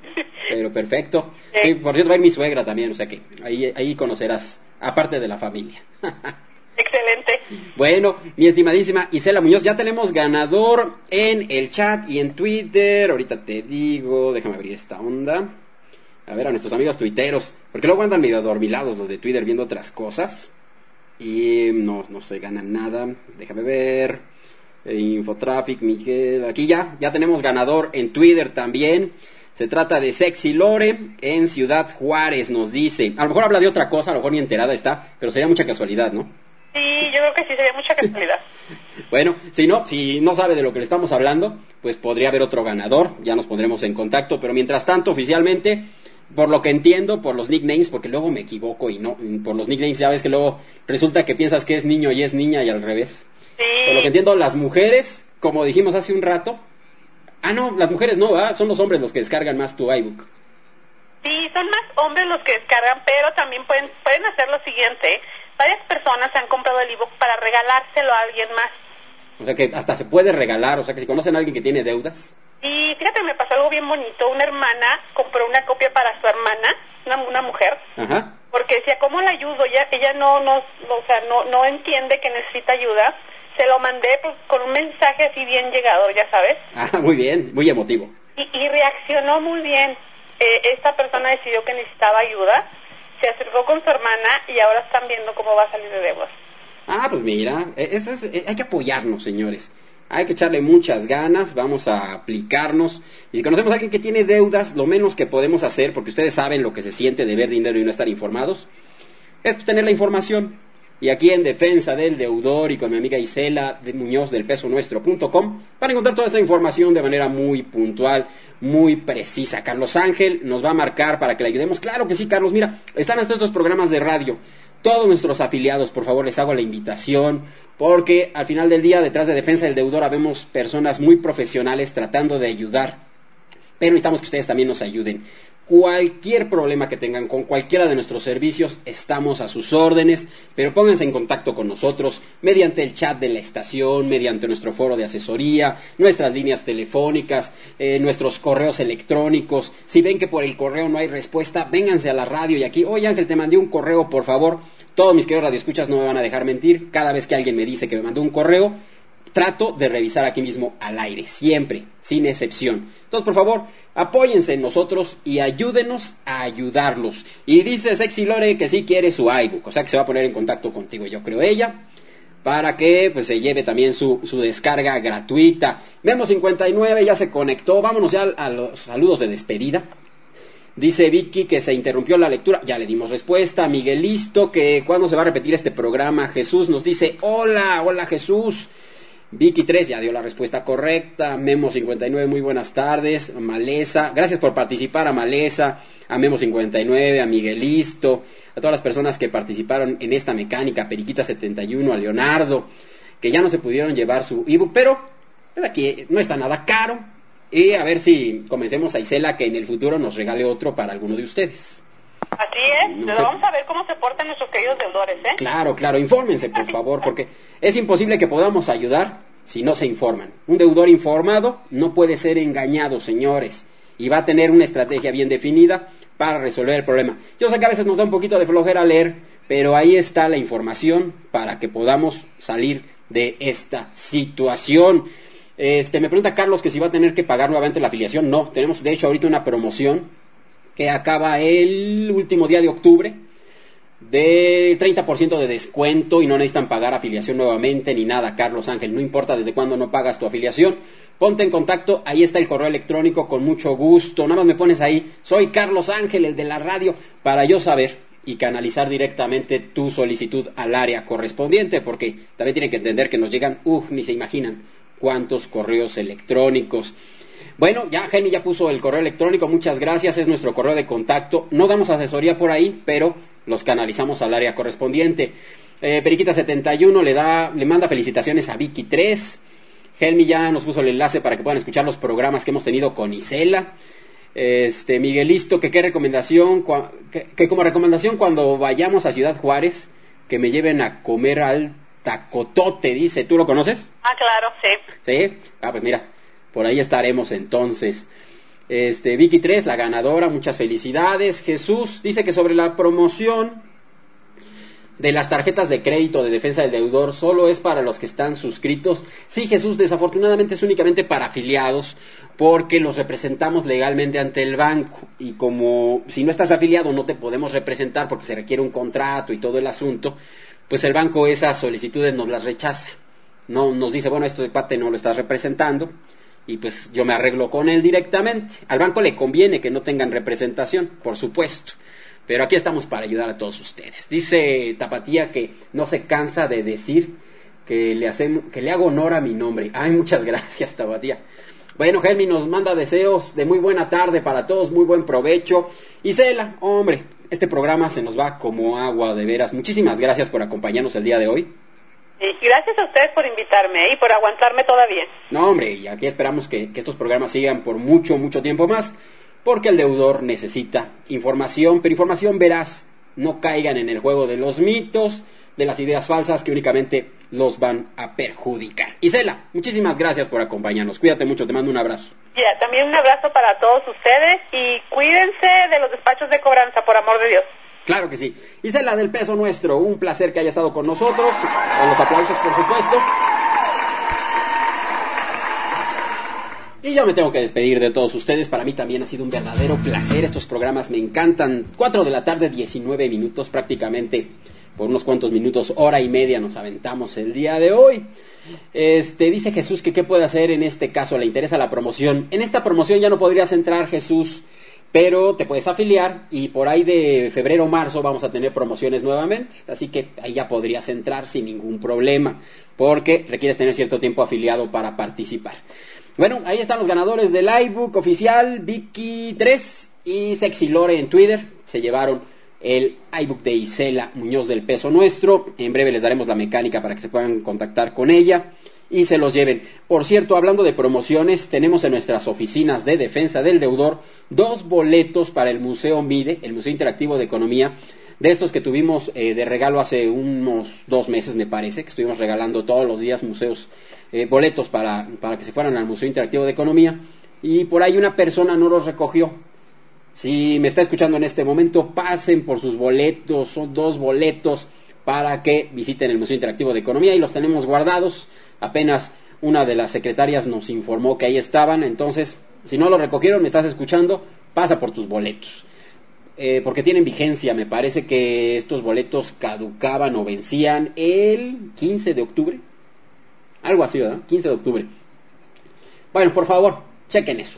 Pero perfecto. Sí, por cierto, va a ir mi suegra también, o sea que ahí conocerás, aparte de la familia. Excelente. Bueno, mi estimadísima Isela Muñoz, ya tenemos ganador en el chat y en Twitter. Ahorita te digo, déjame abrir esta onda. A ver, a nuestros amigos tuiteros, porque luego andan medio adormilados los de Twitter viendo otras cosas. Y no se ganan nada. Déjame ver. Infotraffic, Miguel. Aquí ya tenemos ganador en Twitter también. Se trata de Sexy Lore en Ciudad Juárez, nos dice. A lo mejor habla de otra cosa, a lo mejor ni enterada está, pero sería mucha casualidad, ¿no? Sí, yo creo que sí, sería mucha casualidad. Bueno, si no sabe de lo que le estamos hablando, pues podría haber otro ganador, ya nos pondremos en contacto, pero mientras tanto, oficialmente, por lo que entiendo, por los nicknames, porque luego me equivoco y no, por los nicknames ya ves que luego resulta que piensas que es niño y es niña y al revés. Sí. Por lo que entiendo, las mujeres, como dijimos hace un rato, no, las mujeres no, ¿verdad? Son los hombres los que descargan más tu iBook. Sí, son más hombres los que descargan, pero también pueden hacer lo siguiente. Varias personas han comprado el ebook para regalárselo a alguien más. O sea que hasta se puede regalar, o sea que si conocen a alguien que tiene deudas. Y fíjate, me pasó algo bien bonito. Una hermana compró una copia para su hermana, una mujer. Ajá. Porque decía, ¿cómo la ayudo? Ella no entiende que necesita ayuda. Se lo mandé pues, con un mensaje así bien llegador, ya sabes. Muy bien, muy emotivo. Y reaccionó muy bien. Esta persona decidió que necesitaba ayuda, se acercó con su hermana y ahora están viendo cómo va a salir de deudas. Pues mira, eso es, hay que apoyarnos, señores. Hay que echarle muchas ganas, vamos a aplicarnos. Y si conocemos a alguien que tiene deudas, lo menos que podemos hacer, porque ustedes saben lo que se siente de ver dinero y no estar informados, es pues, tener la información. Y aquí en Defensa del Deudor y con mi amiga Isela de Muñoz del pesonuestro.com van a encontrar toda esa información de manera muy puntual, muy precisa. Carlos Ángel nos va a marcar para que le ayudemos. Claro que sí, Carlos. Mira, están hasta estos programas de radio. Todos nuestros afiliados, por favor, les hago la invitación, porque al final del día, detrás de Defensa del Deudor, habemos personas muy profesionales tratando de ayudar. Pero necesitamos que ustedes también nos ayuden. Cualquier problema que tengan con cualquiera de nuestros servicios, estamos a sus órdenes, pero pónganse en contacto con nosotros mediante el chat de la estación, mediante nuestro foro de asesoría, nuestras líneas telefónicas, nuestros correos electrónicos. Si ven que por el correo no hay respuesta, vénganse a la radio y aquí, oye Ángel, te mandé un correo, por favor. Todos mis queridos radioescuchas no me van a dejar mentir. Cada vez que alguien me dice que me mandó un correo, trato de revisar aquí mismo al aire, siempre, sin excepción. Entonces, por favor, apóyense en nosotros y ayúdenos a ayudarlos. Y dice Sexy Lore que sí quiere su iBook, o sea que se va a poner en contacto contigo, yo creo ella, para que pues se lleve también su descarga gratuita. Memo 59 ya se conectó, vámonos ya a los saludos de despedida. Dice Vicky que se interrumpió la lectura, ya le dimos respuesta. Miguelisto, que cuándo se va a repetir este programa. Jesús nos dice, hola Jesús. Vicky 3 ya dio la respuesta correcta. Memo 59, muy buenas tardes. Maleza, gracias por participar a Maleza, a Memo 59, a Miguelisto, a todas las personas que participaron en esta mecánica, Periquita 71, a Leonardo, que ya no se pudieron llevar su ebook, pero aquí no está nada caro. Y a ver si convencemos a Isela que en el futuro nos regale otro para alguno de ustedes. Así es, vamos a ver cómo se portan nuestros queridos deudores, ¿eh? Claro, infórmense por favor, porque es imposible que podamos ayudar si no se informan. Un deudor informado no puede ser engañado, señores, y va a tener una estrategia bien definida para resolver el problema. Yo sé que a veces nos da un poquito de flojera leer, pero ahí está la información para que podamos salir de esta situación. Me pregunta Carlos que si va a tener que pagar nuevamente la afiliación. No, tenemos de hecho ahorita una promoción que acaba el último día de octubre, de 30% de descuento y no necesitan pagar afiliación nuevamente ni nada, Carlos Ángel, no importa desde cuándo no pagas tu afiliación, ponte en contacto, ahí está el correo electrónico con mucho gusto, nada más me pones ahí, soy Carlos Ángel, el de la radio, para yo saber y canalizar directamente tu solicitud al área correspondiente, porque también tienen que entender que nos llegan, ni se imaginan cuántos correos electrónicos. Bueno, ya Jenny ya puso el correo electrónico, muchas gracias, es nuestro correo de contacto. No damos asesoría por ahí, pero los canalizamos al área correspondiente. Periquita 71 le manda felicitaciones a Vicky 3. Helmi ya nos puso el enlace para que puedan escuchar los programas que hemos tenido con Isela. Miguelisto, que qué recomendación, que como recomendación cuando vayamos a Ciudad Juárez, que me lleven a comer al Tacotote, dice. ¿Tú lo conoces? Claro, sí. ¿Sí? Pues mira, por ahí estaremos entonces. Vicky 3, la ganadora, muchas felicidades. Jesús dice que sobre la promoción de las tarjetas de crédito de defensa del deudor solo es para los que están suscritos. Sí, Jesús, desafortunadamente es únicamente para afiliados, porque los representamos legalmente ante el banco, y como si no estás afiliado no te podemos representar porque se requiere un contrato y todo el asunto, pues el banco esas solicitudes nos las rechaza. No nos dice, bueno, esto de parte no lo estás representando, y pues yo me arreglo con él directamente. Al banco le conviene que no tengan representación, por supuesto, pero aquí estamos para ayudar a todos ustedes. Dice Tapatía que no se cansa de decir que le hago honor a mi nombre. Ay, muchas gracias, Tapatía. Bueno, Helmi nos manda deseos de muy buena tarde para todos, muy buen provecho. Isela, hombre, este programa se nos va como agua, de veras. Muchísimas gracias por acompañarnos el día de hoy. Y gracias a ustedes por invitarme y por aguantarme todavía. No, hombre, y aquí esperamos que estos programas sigan por mucho, mucho tiempo más, porque el deudor necesita información, pero información veraz. No caigan en el juego de los mitos, de las ideas falsas que únicamente los van a perjudicar. Isela, muchísimas gracias por acompañarnos. Cuídate mucho, te mando un abrazo. Ya, también un abrazo para todos ustedes y cuídense de los despachos de cobranza, por amor de Dios. Claro que sí. Isela del Peso Nuestro, un placer que haya estado con nosotros. Con los aplausos, por supuesto. Y yo me tengo que despedir de todos ustedes. Para mí también ha sido un verdadero placer. Estos programas me encantan. 4 de la tarde, 19 minutos, prácticamente por unos cuantos minutos, hora y media nos aventamos el día de hoy. Dice Jesús que qué puede hacer en este caso, le interesa la promoción. En esta promoción ya no podrías entrar, Jesús, pero te puedes afiliar y por ahí de febrero o marzo vamos a tener promociones nuevamente, así que ahí ya podrías entrar sin ningún problema, porque requieres tener cierto tiempo afiliado para participar. Bueno, ahí están los ganadores del iBook oficial, Vicky 3 y Sexy Lore en Twitter, se llevaron el iBook de Isela Muñoz del Peso Nuestro. En breve les daremos la mecánica para que se puedan contactar con ella y se los lleven. Por cierto, hablando de promociones, tenemos en nuestras oficinas de defensa del deudor 2 boletos para el Museo MIDE, el Museo Interactivo de Economía, de estos que tuvimos de regalo hace unos 2 meses, me parece, que estuvimos regalando todos los días boletos para que se fueran al Museo Interactivo de Economía, y por ahí una persona no los recogió. Si me está escuchando en este momento, pasen por sus boletos, son 2 boletos para que visiten el Museo Interactivo de Economía y los tenemos guardados. Apenas una de las secretarias nos informó que ahí estaban, entonces si no lo recogieron, me estás escuchando, pasa por tus boletos, porque tienen vigencia. Me parece que estos boletos caducaban o vencían el 15 de octubre, algo así, ¿verdad? 15 de octubre. Bueno, por favor, chequen eso.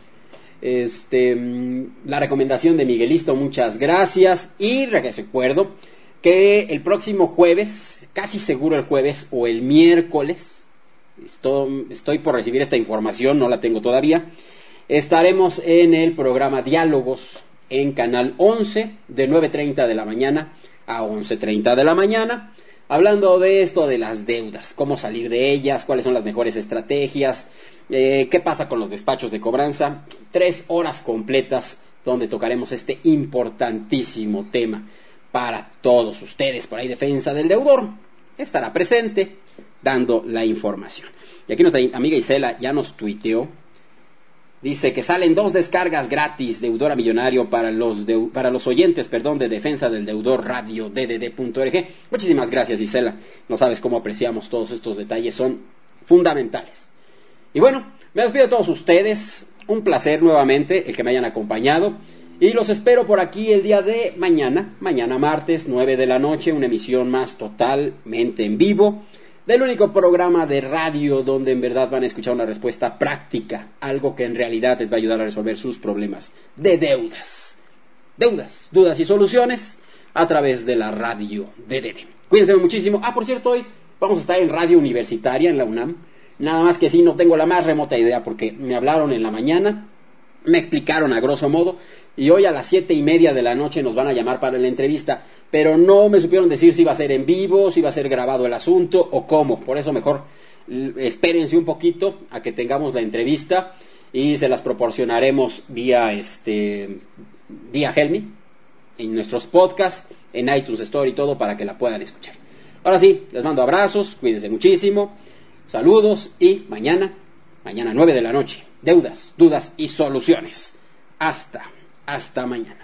La recomendación de Miguelito, muchas gracias. Y recuerdo que el próximo jueves, casi seguro el jueves o el miércoles, estoy por recibir esta información, no la tengo todavía, estaremos en el programa Diálogos en Canal 11 de 9:30 de la mañana a 11:30 de la mañana, hablando de esto de las deudas, cómo salir de ellas, cuáles son las mejores estrategias, qué pasa con los despachos de cobranza. 3 horas completas donde tocaremos este importantísimo tema para todos ustedes. Por ahí Defensa del Deudor estará presente dando la información. Y aquí nuestra amiga Isela ya nos tuiteó. Dice que salen 2 descargas gratis, Deudora Millonario, para los oyentes, de Defensa del Deudor Radio DDD.org. Muchísimas gracias, Isela. No sabes cómo apreciamos todos estos detalles, son fundamentales. Y bueno, me despido de todos ustedes. Un placer nuevamente el que me hayan acompañado. Y los espero por aquí el día de mañana martes, 9 de la noche, una emisión más totalmente en vivo del único programa de radio donde en verdad van a escuchar una respuesta práctica, algo que en realidad les va a ayudar a resolver sus problemas de deudas, dudas y soluciones a través de la radio DDD. Cuídense muchísimo. Por cierto, hoy vamos a estar en Radio Universitaria en la UNAM. Nada más que sí, no tengo la más remota idea porque me hablaron en la mañana, me explicaron a grosso modo, y hoy a las 7:30 de la noche nos van a llamar para la entrevista, pero no me supieron decir si iba a ser en vivo, si iba a ser grabado el asunto o cómo. Por eso mejor espérense un poquito a que tengamos la entrevista y se las proporcionaremos vía Helmi en nuestros podcasts, en iTunes Store y todo, para que la puedan escuchar. Ahora sí, les mando abrazos, cuídense muchísimo, saludos, y mañana 9 de la noche, deudas, dudas y soluciones. hasta mañana.